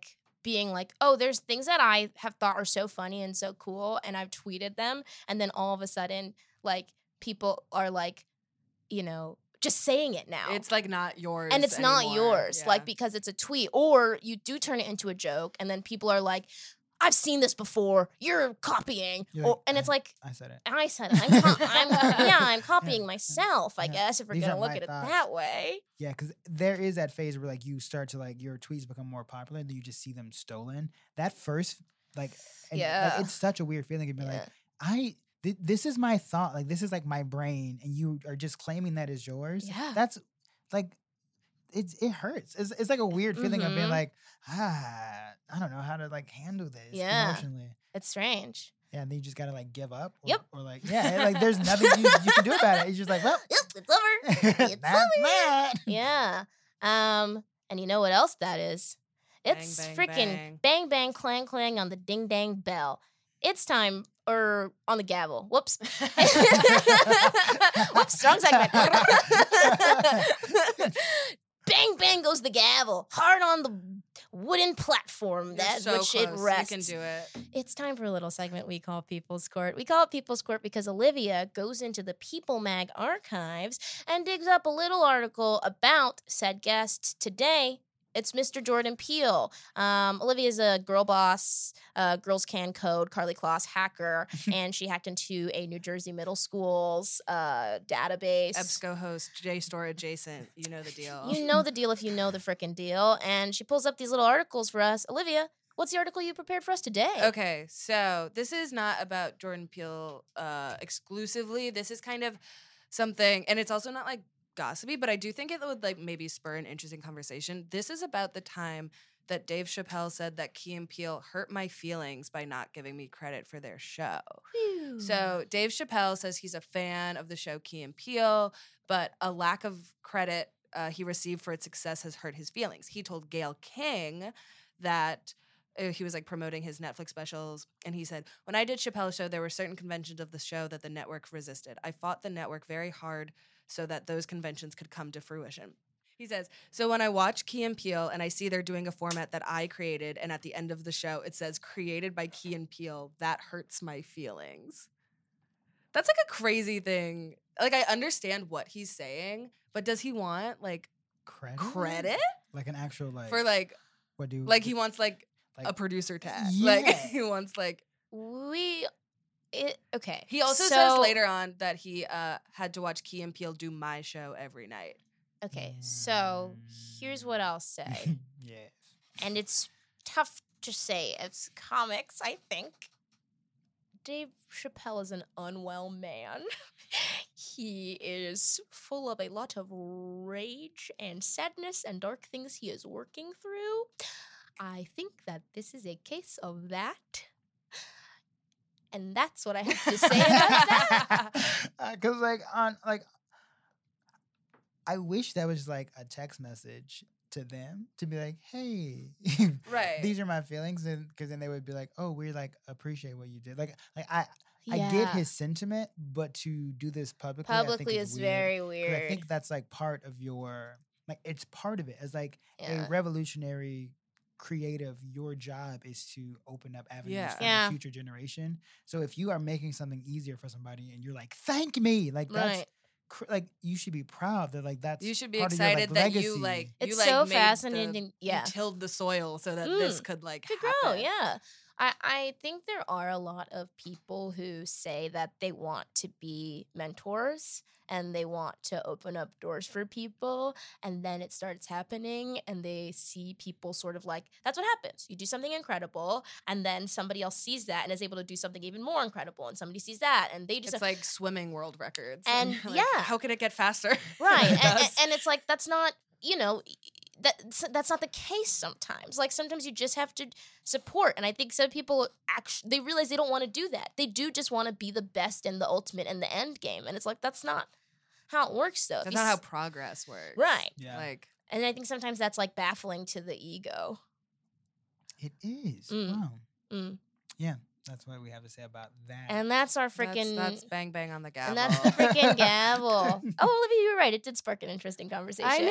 being like, oh, there's things that I have thought are so funny and so cool, and I've tweeted them, and then all of a sudden, like, people are like, just saying it now. It's like not yours. And it's anymore. not yours, Yeah. like, because it's a tweet. Or you do turn it into a joke, and then people are like, I've seen this before. You're copying. And it's like, I said it. I'm copying myself, I guess, if we're going to look at it that way. Yeah, because there is that phase where, like, you start to, like, your tweets become more popular, and then you just see them stolen. That first, like, it's such a weird feeling. You'd be like, this is my thought. Like, this is, like, my brain, and you are just claiming that is yours. Yeah. That's, like, it hurts. It's like a weird feeling of being like, I don't know how to, like, handle this emotionally. It's strange. Yeah, and then you just gotta, like, give up. Or like, there's nothing you can do about it. You're just like, well, yep, it's over. It's over. Yeah. And you know what else that is? It's freaking bang, bang, clang, clang on the ding, dang bell. It's time, or on the gavel. Whoops. Whoops, wrong segment. Bang, bang goes the gavel. Hard on the wooden platform which it rests. You can do it. It's time for a little segment we call People's Court. We call it People's Court because Olivia goes into the People Mag archives and digs up a little article about said guest. Today, it's Mr. Jordan Peele. Olivia's a girl boss, Girls Can Code, Carly Kloss hacker, and she hacked into a New Jersey middle school's database. EBSCO host, JSTOR adjacent. You know the deal. You know the deal if you know the frickin' deal. And she pulls up these little articles for us. Olivia, what's the article you prepared for us today? Okay, so this is not about Jordan Peele exclusively. This is kind of something, and it's also not like gossipy, but I do think it would like maybe spur an interesting conversation. This is about the time that Dave Chappelle said that Key and Peele hurt my feelings by not giving me credit for their show. Whew. So Dave Chappelle says he's a fan of the show Key and Peele, but a lack of credit he received for its success has hurt his feelings. He told Gayle King that he was like promoting his Netflix specials, and he said, when I did Chappelle's show, there were certain conventions of the show that the network resisted. I fought the network very hard so that those conventions could come to fruition. He says, so when I watch Key and Peele and I see they're doing a format that I created, and at the end of the show it says created by Key and Peele, that hurts my feelings. That's like a crazy thing. Like, I understand what he's saying, but does he want like credit? Like an actual like for like what do like he wants like a producer tag. Yeah. Like he wants like okay. He also says later on that he had to watch Key and Peele do my show every night. Okay, so here's what I'll say. Yes. And it's tough to say as comics, I think. Dave Chappelle is an unwell man. He is full of a lot of rage and sadness and dark things he is working through. I think that this is a case of that. And that's what I have to say about that. Because I wish that was like a text message to them to be like, hey, right, these are my feelings, and because then they would be like, oh, we like appreciate what you did. I get his sentiment, but to do this publicly I think is very weird. I think that's like part of your it's part of it as like a revolutionary creative. Your job is to open up avenues for the future generation. So if you are making something easier for somebody and you're like, thank me, like that's like you should be proud that like that's you should be part excited of your, that you like it's you, so like, fascinating. you tilled the soil so that this could like could happen. grow. Yeah. I think there are a lot of people who say that they want to be mentors and they want to open up doors for people, and then it starts happening and they see people sort of like, that's what happens. You do something incredible and then somebody else sees that and is able to do something even more incredible, and somebody sees that and they just... It's like swimming world records. And like, how can it get faster? Right. and it's like, that's not, that's not the case sometimes. Like sometimes you just have to support. And I think some people actually, they realize they don't want to do that. They do just want to be the best and the ultimate and the end game. And it's like, that's not how it works though. That's not how progress works. Right. Yeah. Like, and I think sometimes that's like baffling to the ego. It is. Wow. Mm. Yeah. That's what we have to say about that. And that's our freaking... That's bang bang on the gavel. And that's the freaking gavel. Oh, Olivia, you were right. It did spark an interesting conversation. I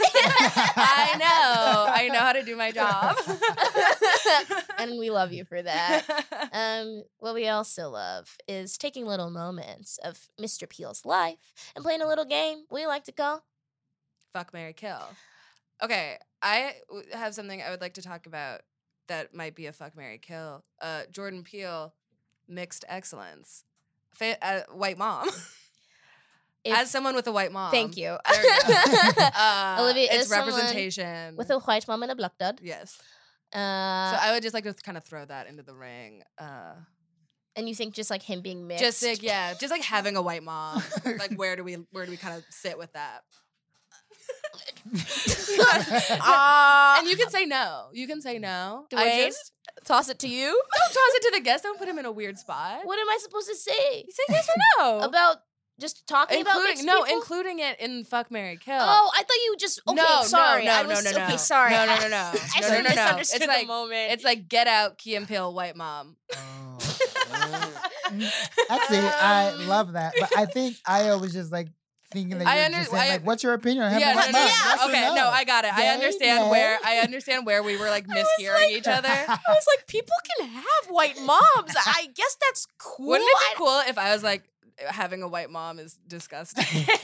know. I know how to do my job. And we love you for that. What we also love is taking little moments of Mr. Peel's life and playing a little game we like to call Fuck, Marry, Kill. Okay, I have something I would like to talk about that might be a fuck, marry, kill. Jordan Peele, mixed excellence. White mom. As someone with a white mom. Thank you. There we go. Olivia it's is representation. with a white mom and a black dad. Yes. So I would just like to kind of throw that into the ring. And you think just like him being mixed? Just like having a white mom. Like where do we kind of sit with that? And you can say no. You can say no. Do I just toss it to you? Don't toss it to the guest. Don't put him in a weird spot. What am I supposed to say? You say yes or no. About just talking about mixed people? Including it in Fuck, Marry, Kill. Oh, I thought you just... Okay, no, sorry. No. Okay, sorry. No. I sort of misunderstood the moment. It's like Get Out, Key and Peele, white mom. Actually, I love that. But I think Io was just like thinking that you're just saying, like, what's your opinion on having white mom? Okay, no, I got it. I understand where we were like mishearing each other. I was like, people can have white moms. I guess that's cool. Wouldn't it be cool if I was like, having a white mom is disgusting?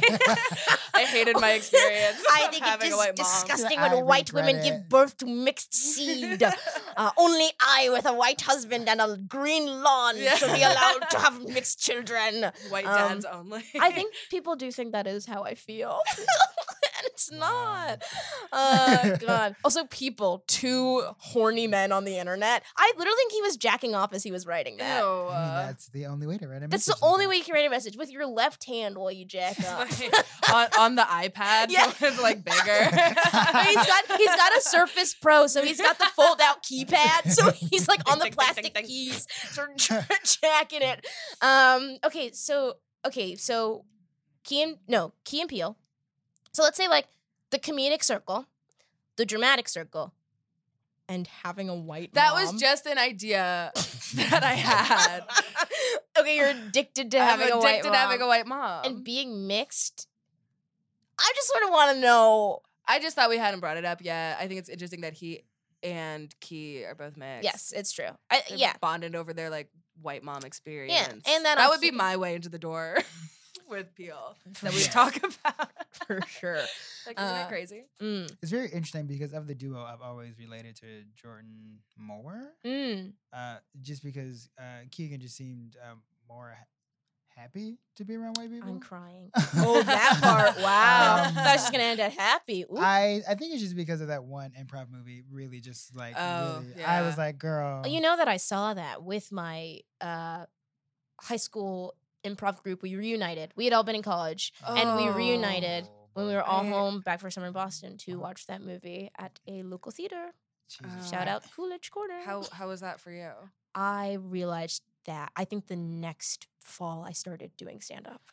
I hated my experience. I think it is disgusting when white women give birth to mixed seed. Only I, with a white husband and a green lawn, should be allowed to have mixed children. White dads only. I think people do think that is how I feel. And it's not. God. Also, people, 2 horny men on the internet. I literally think he was jacking off as he was writing that. I mean, that's the only way to write a message. That's the only way you can write a message, with your left hand while you jack off. on the iPad, so it's like bigger. he's got a Surface Pro, so he's got the fold out keypad, so he's like on the plastic keys, sort of jacking it. Okay, so Key and Peele. So let's say like the comedic circle, the dramatic circle, and having a white mom. That was just an idea that I had. Okay, you're addicted to having a white mom. And being mixed. I just sort of want to know. I just thought we hadn't brought it up yet. I think it's interesting that he and Key are both mixed. Yes, it's true. They're bonded over their like white mom experience. Yeah, and that would be my way into the door. With Peele that we talk about for sure. Like, isn't it crazy? It's very interesting because of the duo, I've always related to Jordan more. Just because Keegan just seemed more happy to be around white people. I'm crying. Oh, that part! Wow, I was just gonna end at happy. Ooh. I think it's just because of that one improv movie. Really, just like I was like, girl. You know that I saw that with my high school improv group. We reunited. We had all been in college, and we reunited when we were all home back for summer in Boston to watch that movie at a local theater. Shout out Coolidge Corner. How was that for you? I realized that I think the next fall I started doing stand up.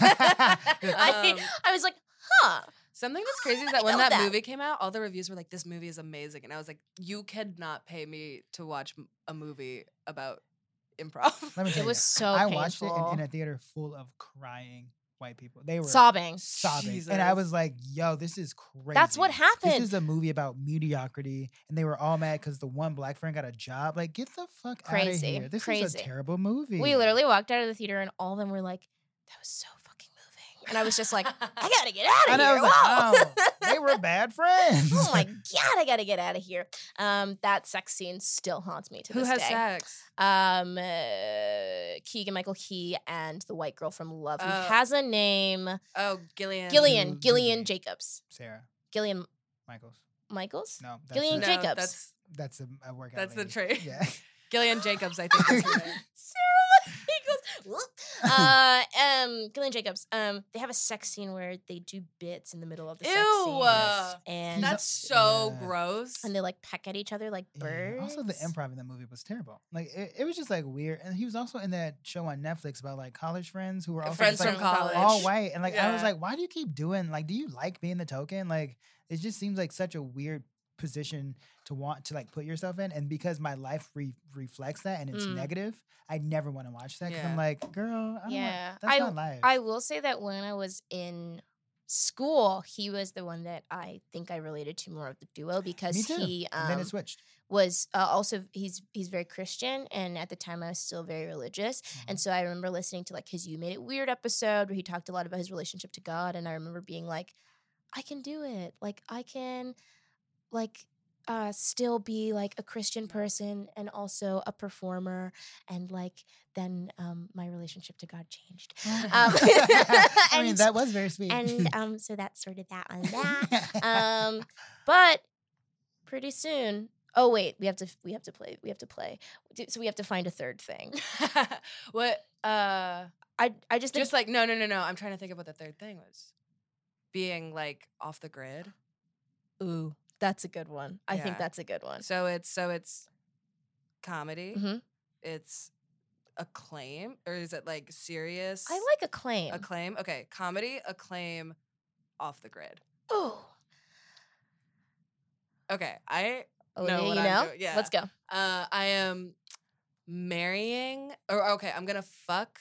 I was like, huh. Something that's crazy is that when that movie came out, all the reviews were like, this movie is amazing. And I was like, you could not pay me to watch a movie about improv. Let me tell it was so I painful. watched it in a theater full of crying white people. They were sobbing. Jesus. And I was like, yo, this is crazy. That's what happened. This is a movie about mediocrity. And they were all mad because the one black friend got a job. Like, get the fuck out of here. This is a terrible movie. We literally walked out of the theater and all of them were like, that was so fucking moving. And I was just like, I gotta get out of here. And I was like, oh, they were bad friends. Oh my God, I gotta get out of here. That sex scene still haunts me to this day. Who has sex? Keegan-Michael Key and the white girl from Love who has a name. Oh, Gillian. Gillian Jacobs. Sarah. Gillian Michaels? No. Gillian Jacobs. That's a workout That's lady. the trait. Yeah. Gillian Jacobs, I think is her name. Gillian Jacobs. They have a sex scene where they do bits in the middle of the sex Ew. scene. And that's so gross. And they like peck at each other like birds. Also, the improv in that movie was terrible. Like it was just like weird. And he was also in that show on Netflix about like college friends who were also friends just, from like, college, all white. And like I was like, why do you keep doing? Like, do you like being the token? Like, it just seems like such a weird position to want to like put yourself in, and because my life reflects that and it's negative, I never want to watch that because I'm like, girl, I don't want, that's not life. I will say that when I was in school, he was the one that I think I related to more of the duo because he and then it switched. Was also he's very Christian, and at the time I was still very religious, and so I remember listening to like his "You Made It Weird" episode where he talked a lot about his relationship to God, and I remember being like, I can do it, like I can, like still be like a Christian person and also a performer, and like then my relationship to God changed. I mean, that was very sweet, and so that's sort of that on that. But pretty soon. Oh wait, we have to play. So we have to find a third thing. What? I just think, just like no. I'm trying to think of what the third thing was. Being like off the grid. Ooh, that's a good one. I think that's a good one. So it's comedy. Mm-hmm. It's acclaim, or is it like serious? I like acclaim. Acclaim. Okay, comedy, acclaim, off the grid. Ooh. Okay, I. No, what I'm doing. Yeah. Let's go. I am marrying, or okay, I'm gonna fuck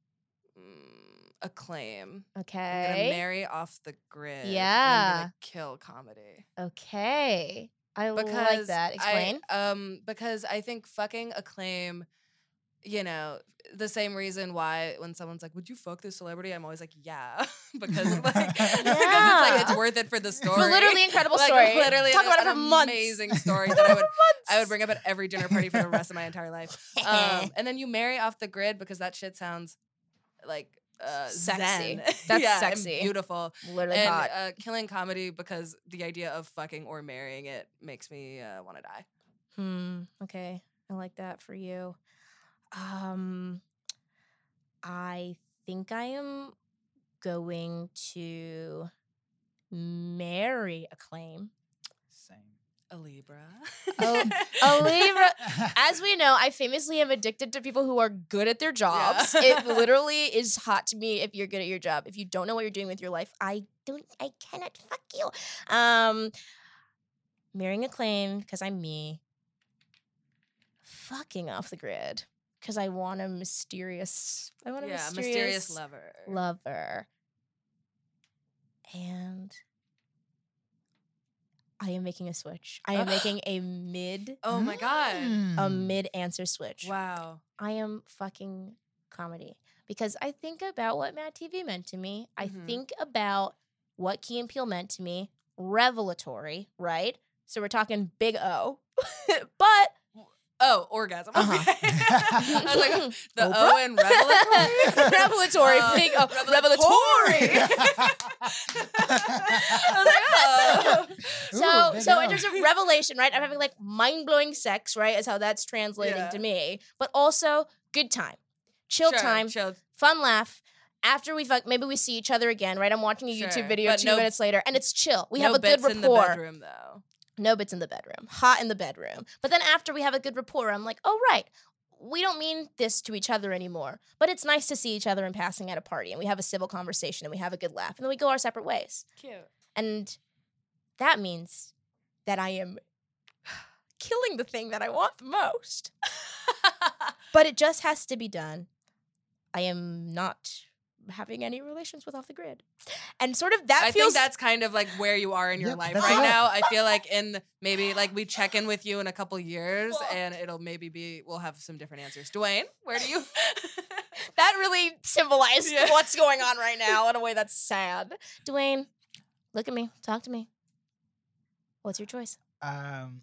acclaim. Okay. I'm gonna marry off the grid. Yeah. And I'm gonna kill comedy. Okay. I like that. Explain. Because I think fucking acclaim, you know, the same reason why when someone's like, would you fuck this celebrity? I'm always like, yeah. because it's worth it for the story. For literally incredible story. Literally talk about it for months. Amazing story that I would bring up at every dinner party for the rest of my entire life. And then you marry off the grid because that shit sounds like sexy. Zen. That's sexy. And beautiful. Literally and, hot. Killing comedy because the idea of fucking or marrying it makes me want to die. Okay. I like that for you. I think I am going to marry acclaim. Same. A Libra. A Libra. As we know, I famously am addicted to people who are good at their jobs. Yeah. It literally is hot to me if you're good at your job. If you don't know what you're doing with your life, I cannot fuck you. Marrying acclaim because I'm me. Fucking off the grid. Because I want a mysterious lover. And I am making a switch. I am making a mid. Oh my God. A mid answer switch. Wow. I am fucking comedy. Because I think about what Mad TV meant to me. I think about what Key and Peele meant to me. Revelatory, right? So we're talking big O. But oh, orgasm. Okay. I was like, the Oprah? O in revelatory? Revelatory. Big O. Revelatory. I was like, oh. So in terms of revelation, right? I'm having like mind-blowing sex, right? Is how that's translating to me. But also good time. Chill time. Fun laugh. After we fuck, maybe we see each other again, right? I'm watching a YouTube video but 2 minutes later, and it's chill. We have a good rapport. In the bedroom, though. No bits in the bedroom. Hot in the bedroom. But then after we have a good rapport, I'm like, oh, right. We don't mean this to each other anymore. But it's nice to see each other in passing at a party. And we have a civil conversation. And we have a good laugh. And then we go our separate ways. Cute. And that means that I am killing the thing that I want the most. But it just has to be done. I am not having any relations with off the grid. And sort of that I feels... think that's kind of like where you are in your life right now. I feel like maybe like we check in with you in a couple years and it'll maybe be, we'll have some different answers. Dwayne, where do you... That really symbolized what's going on right now in a way that's sad. Dwayne, look at me. Talk to me. What's your choice? Wow,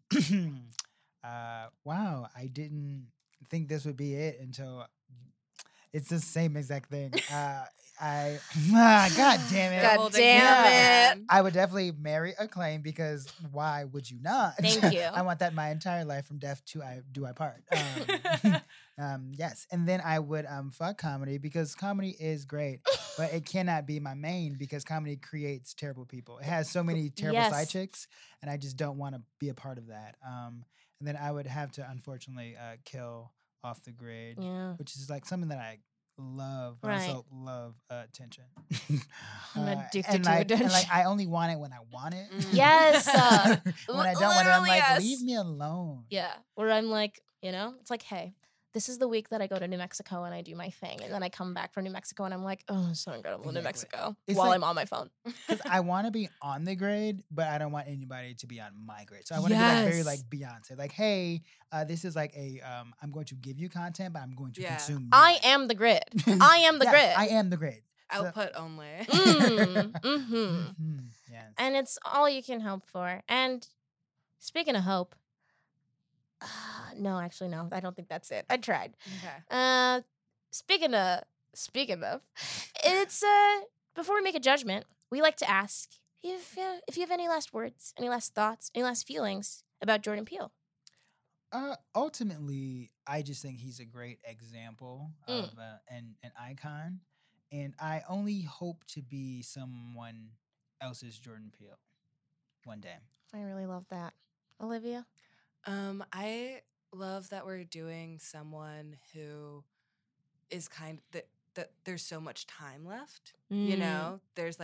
I didn't think this would be it until... It's the same exact thing. God damn it. God damn it. I would definitely marry acclaim because why would you not? Thank you. I want that my entire life from death to I do I part. Yes. And then I would fuck comedy because comedy is great, but it cannot be my main because comedy creates terrible people. It has so many terrible side chicks and I just don't want to be a part of that. And then I would have to unfortunately kill off the grid, which is like something that I love, but Right. also love attention. I'm addicted and to like, attention. And like, I only want it when I want it. Yes. When I don't want it, I'm literally, like, yes. leave me alone. Yeah. Where I'm like, it's like, hey, this is the week that I go to New Mexico and I do my thing. And then I come back from New Mexico and I'm like, oh, it's so incredible in New Mexico It's while like- I'm on my phone. Because I want to be on the grid, but I don't want anybody to be on my grid. So I want to be like very Yes. like Beyonce. Like, hey, this is like a I'm going to give you content, but I'm going to Yeah. consume. I none. am the grid. I am the Yeah, grid. I am the grid. So- Output only. Mm-hmm. Mhm, yes. And it's all you can hope for. And speaking of hope, no, actually, no. I don't think that's it. I tried. Okay. Speaking of, it's before we make a judgment, we like to ask if you have any last words, any last thoughts, any last feelings about Jordan Peele. Ultimately, I just think he's a great example of an icon, and I only hope to be someone else's Jordan Peele one day. I really love that. Olivia? I love that we're doing someone who is that there's so much time left. You know, there's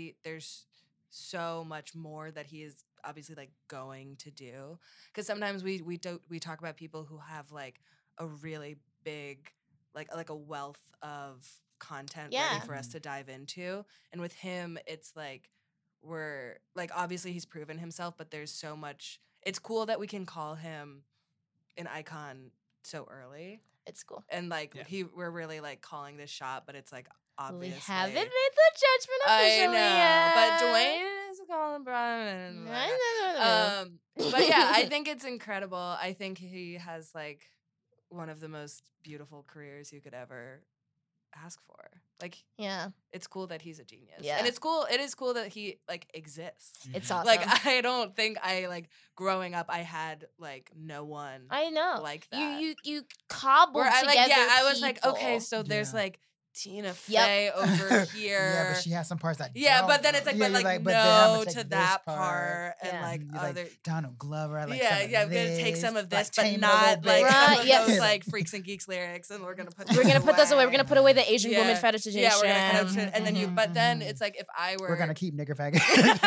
so much more that he is obviously like going to do. Because sometimes we talk about people who have like a really big like a wealth of content ready for us to dive into, and with him it's like we're like obviously he's proven himself, but there's so much. It's cool that we can call him an icon so early. It's cool. And like we're really like calling this shot, but it's like obviously We haven't made the judgment officially I know, yet. but Dwayne is calling Brian. No. But yeah, I think it's incredible. I think he has like one of the most beautiful careers you could ever ask for. Like, yeah, it's cool that he's a genius. Yeah. And it's cool. It is cool that he like exists. it's awesome. Like, I don't think I like growing up I had like no one I know. like that. You cobbled Where I together like I was like, people. okay, so there's Yeah. like Tina Fey over here. Yeah, but she has some parts that Yeah, don't, but then it's like, though. but Yeah, like you're then I'm no gonna take to this that part and Yeah. like You're other. like Donald Glover. I like Yeah, some of yeah, I'm gonna this, take some of this, like, but tame it a not little like bit. Right, some of yes. those like Freaks and Geeks lyrics, and we're gonna put. We're gonna put those away. We're away. gonna put away the Asian woman Yeah. fetishization. Yeah, we're gonna kind of, and then you. But then it's like if I were, We're gonna keep nigger faggot.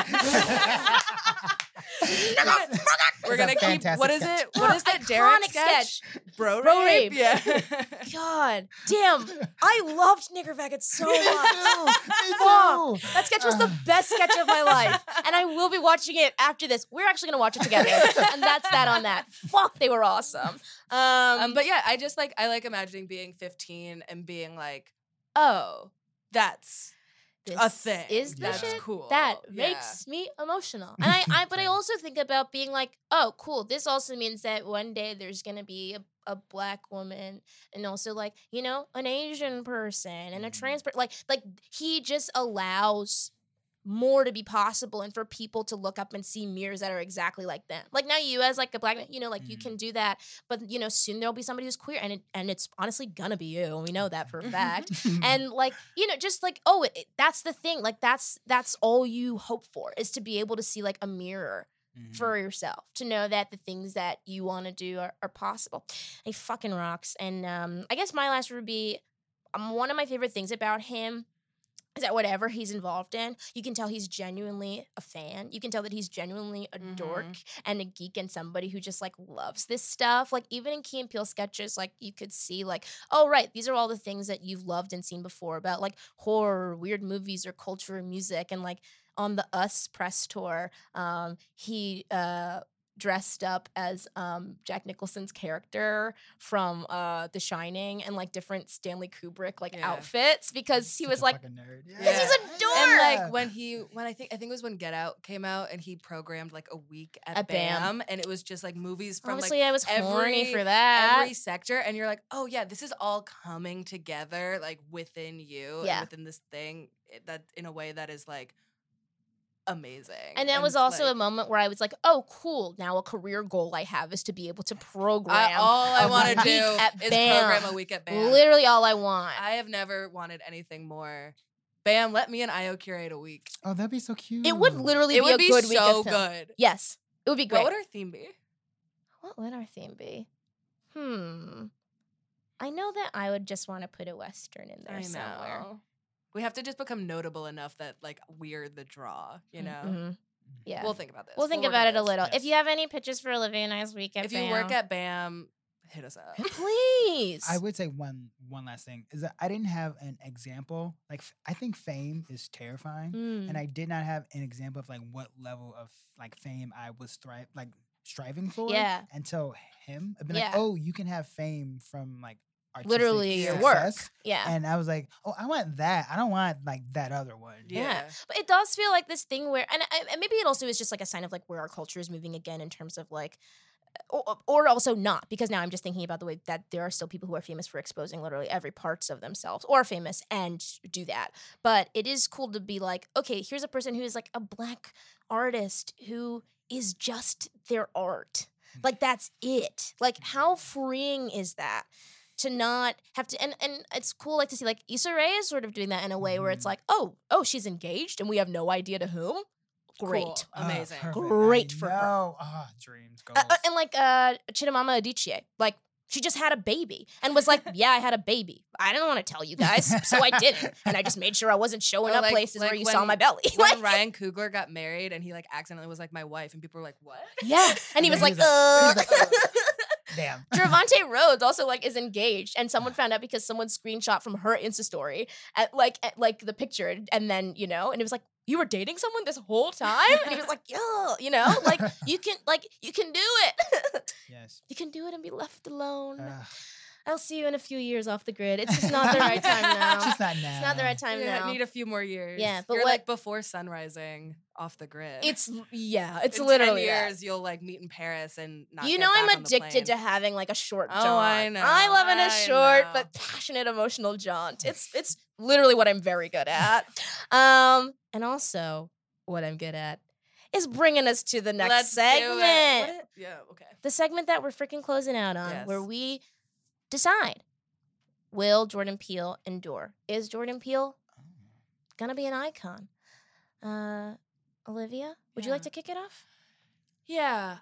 We're gonna It's a keep. fantastic What is sketch. it? What is that Derek Iconic sketch? Bro Bro rape. rape. Yeah. God damn, I loved Nigger Faggot so much. Me Fuck. too. That sketch was the best sketch of my life, and I will be watching it after this. We're actually gonna watch it together, and that's that on that. Fuck, they were awesome. But yeah, I like imagining being 15 and being like, oh, that's this a thing. is the That's shit cool. that Yeah. makes me emotional. And but I also think about being like, oh, cool. This also means that one day there's gonna be a black woman and also like, an Asian person and a trans person. Like he just allows more to be possible and for people to look up and see mirrors that are exactly like them. Like now you as like a black man, you can do that, but soon there'll be somebody who's queer and it's honestly gonna be you. We know that for a fact. And like, just like, oh, that's the thing. Like that's all you hope for is to be able to see like a mirror for yourself, to know that the things that you want to do are possible. He fucking rocks. And I guess my last would be one of my favorite things about him is that whatever he's involved in, you can tell he's genuinely a fan. You can tell that he's genuinely a dork and a geek and somebody who just like loves this stuff. Like even in Key and Peele sketches, like you could see like, oh right, these are all the things that you've loved and seen before about like horror, weird movies, or culture or music. And like on the Us press tour, he dressed up as Jack Nicholson's character from The Shining and like different Stanley Kubrick like outfits because he was like, nerd. because he's a dork. And like when I think it was when Get Out came out and he programmed like a week at BAM, and it was just like movies from Honestly, like I was horny for that. every sector, and you're like, oh yeah, this is all coming together like within you and within this thing that in a way that is like amazing. And that was also a moment where I was like, oh, cool. Now a career goal I have is to be able to program. All I a want to week do at is BAM. program a week at BAM. Literally all I want. I have never wanted anything more. BAM, let me and Io curate a week. Oh, that'd be so cute. It would literally It be would a be good week so of film. good. Yes. It would be great. What would our theme be? What would our theme be? I know that I would just want to put a Western in there somewhere. We have to just become notable enough that like we're the draw, you know? Mm-hmm. Yeah. We'll think about this. We'll think about it a little. Yes. If you have any pitches for Olivia and I's week at If BAM. you work at BAM, hit us up. Please. I would say one last thing is that I didn't have an example. Like I think fame is terrifying, and I did not have an example of like what level of like fame I was striving for. Yeah. Until him, I've been Yeah. like, oh, you can have fame from like literally your success. work. Yeah. And I was like, oh, I want that. I don't want like that other one. Yeah. But it does feel like this thing where, and maybe it also is just like a sign of like where our culture is moving again in terms of like, or also not, because now I'm just thinking about the way that there are still people who are famous for exposing literally every parts of themselves or famous and do that. But it is cool to be like, okay, here's a person who is like a Black artist who is just their art. Like that's it. Like how freeing is that? To not have to, and it's cool like to see like Issa Rae is sort of doing that in a way where it's like, oh, she's engaged and we have no idea to whom. Great. Cool. Amazing. Great for her. Oh, dreams, goals. And like Chidamama Adichie, like she just had a baby and was like, yeah, I had a baby. I didn't want to tell you guys, so I didn't. And I just made sure I wasn't showing up places where you saw my belly. When Ryan Coogler got married and he like accidentally was like my wife and people were like, what? Yeah. And he was like, Damn. Gervonta Rhodes also like is engaged, and someone found out because someone screenshot from her Insta story at the picture, and then and it was like, you were dating someone this whole time, and he was like, yeah, like you can do it. Yes. You can do it and be left alone. I'll see you in a few years off the grid. It's just not the right time now. It's just not now. It's not the right time now. I need a few more years. Yeah, but you're like before sunrising off the grid. It's in literally 10 years that. You'll like meet in Paris and not. I'm addicted to having like a short jaunt. Oh, I know. I love it a short but passionate emotional jaunt. It's literally what I'm very good at. And also what I'm good at is bringing us to the next segment. Yeah, okay. The segment that we're freaking closing out on, where we decide, will Jordan Peele endure? Is Jordan Peele gonna be an icon? Olivia, would you like to kick it off? Yeah,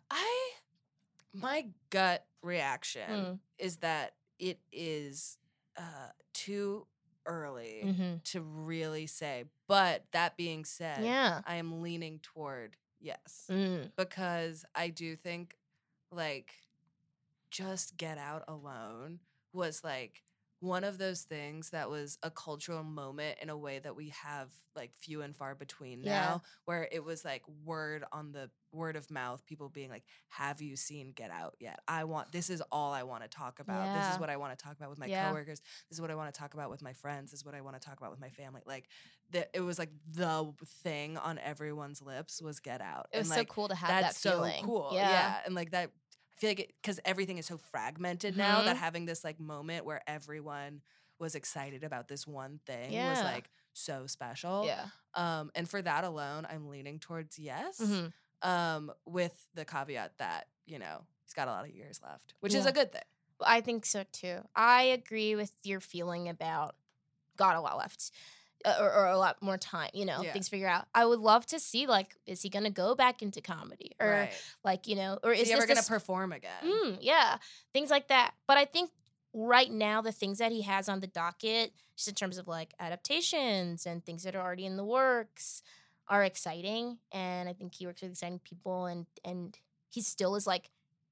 my gut reaction is that it is too early to really say. But that being said, I am leaning toward yes. Because I do think like just Get Out alone was like one of those things that was a cultural moment in a way that we have like few and far between now, where it was like word of mouth, people being like, have you seen Get Out yet? This is all I want to talk about. This is what I want to talk about with my coworkers. This is what I want to talk about with my friends. This is what I want to talk about with my family. Like it was like the thing on everyone's lips was Get Out. It was and, like, so cool to have that feeling. So cool. Yeah. And like that, I feel like because everything is so fragmented now, that having this like moment where everyone was excited about this one thing was like so special. Yeah. And for that alone, I'm leaning towards yes. With the caveat that, he's got a lot of years left, which is a good thing. I think so too. I agree with your feeling about got a lot left. Or a lot more time, things figure out. I would love to see, like, is he gonna go back into comedy? Or, like, or is he ever gonna perform again? Yeah, things like that. But I think right now, the things that he has on the docket, just in terms of, like, adaptations and things that are already in the works, are exciting. And I think he works with exciting people, and he still is, like,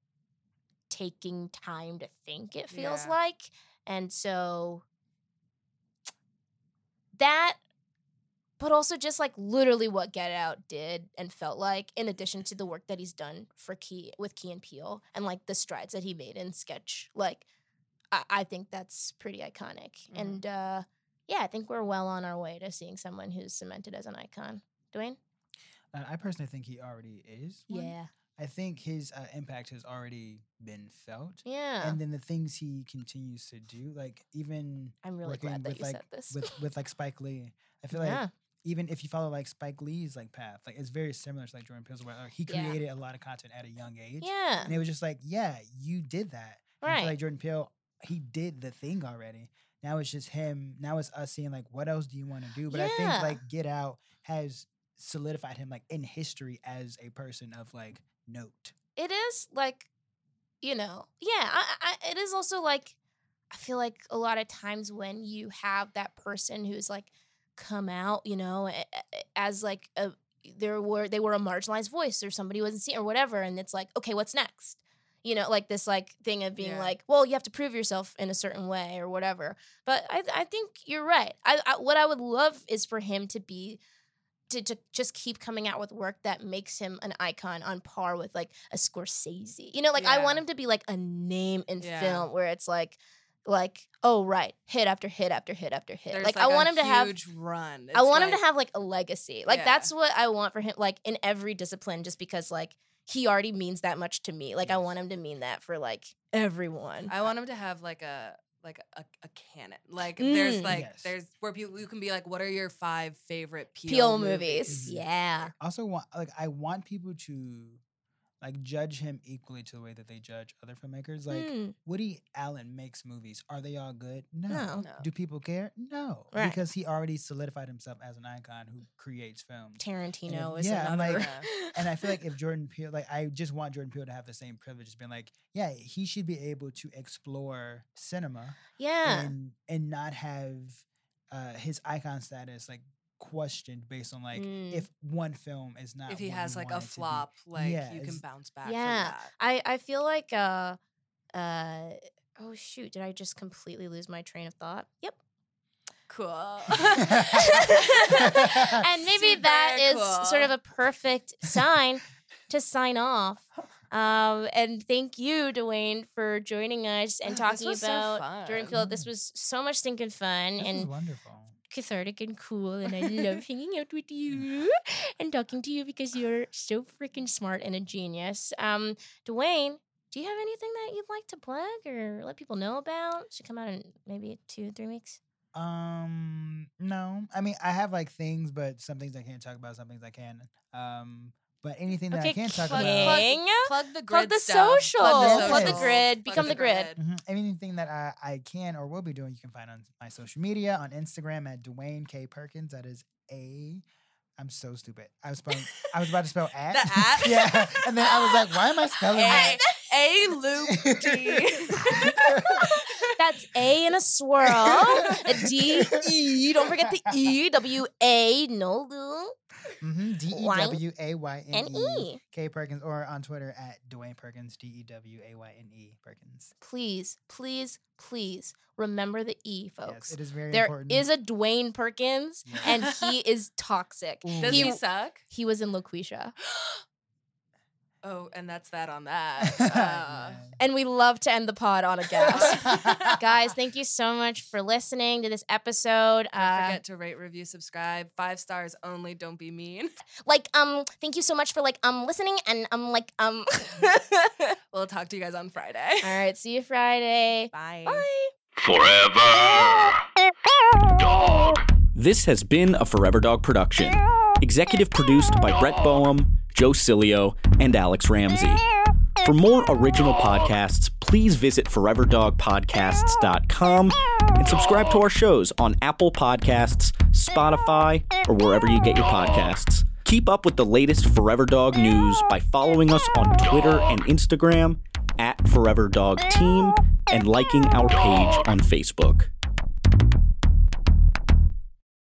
taking time to think, it feels like. And so that, but also just like literally what Get Out did and felt like, in addition to the work that he's done with Key and Peele and like the strides that he made in Sketch, like I think that's pretty iconic. And I think we're well on our way to seeing someone who's cemented as an icon. Dwayne? I personally think he already is. Yeah. I think his impact has already been felt. Yeah. And then the things he continues to do, like even I'm really glad that you said this. with like Spike Lee. I feel like even if you follow like Spike Lee's like path, like it's very similar to like Jordan Peele's, where like, he created a lot of content at a young age. Yeah. And it was just like, you did that. And I feel like Jordan Peele, he did the thing already. Now it's just him. Now it's us seeing like, what else do you want to do? But I think like Get Out has solidified him like in history as a person of like note. It is like, it is also like, I feel like a lot of times when you have that person who's like come out, you know, as like they were a marginalized voice or somebody wasn't seen or whatever, and it's like, okay, what's next? You know, like this like thing of being like, well, you have to prove yourself in a certain way or whatever. But I think you're right. What I would love is for him to be to just keep coming out with work that makes him an icon on par with like a Scorsese. You know, like I want him to be like a name in film where it's like, oh right, hit after hit after hit after hit. Like I want him to have huge run. I want him to have like a legacy. Like that's what I want for him. Like in every discipline, just because like he already means that much to me. Like I want him to mean that for like everyone. I want him to have like a canon. Like there's there's where you can be like, what are your 5 favorite Peele movies? Yeah. Also I want people to like judge him equally to the way that they judge other filmmakers. Like Woody Allen makes movies. Are they all good? No. Do people care? No. Right. Because he already solidified himself as an icon who creates film. Tarantino is another. Like, and I feel like if Jordan Peele, like I just want Jordan Peele to have the same privilege as being like, yeah, he should be able to explore cinema. Yeah. And not have his icon status like questioned based on like if one film is not, if he has like a flop, like you can bounce back from that. I feel like oh shoot, did I just completely lose my train of thought? Yep. Cool. And maybe that is sort of a perfect sign to sign off. And thank you, Dwayne, for joining us and talking about Jordan Peele. This was so much stinking fun and wonderful. Cathartic and cool, and I love hanging out with you and talking to you because you're so freaking smart and a genius. Dwayne, do you have anything that you'd like to plug or let people know about? Should come out in maybe 2-3 weeks. No. I mean, I have like things, but some things I can't talk about, some things I can. But anything that I can talk about, plug the grid, plug the stuff. social, plug the grid, become the grid. Anything that I can or will be doing, you can find on my social media on Instagram at Dwayne K Perkins. That is I'm so stupid. I was about to spell at. The at? Yeah, and then I was like, why am I spelling that? A loop D. That's A in a swirl. A D E. Don't forget the E. W-A. No loop. DEWAYNE K Perkins, or on Twitter at Dwayne Perkins, DEWAYNE Perkins. Please remember the E, folks. Yes, it is very important. There is a Dwayne Perkins, and he is toxic. Does he suck? He was in LaQuisha. Oh, and that's that on that. And we love to end the pod on a gasp. Guys, thank you so much for listening to this episode. Don't forget to rate, review, subscribe. 5 stars only. Don't be mean. Thank you so much for listening and We'll talk to you guys on Friday. All right, see you Friday. Bye. Bye. Forever Dog. This has been a Forever Dog production. Executive produced by Brett Boehm, Joe Cilio, and Alex Ramsey. For more original podcasts, please visit foreverdogpodcasts.com and subscribe to our shows on Apple Podcasts, Spotify, or wherever you get your podcasts. Keep up with the latest Forever Dog news by following us on Twitter and Instagram @ForeverDogTeam and liking our page on Facebook.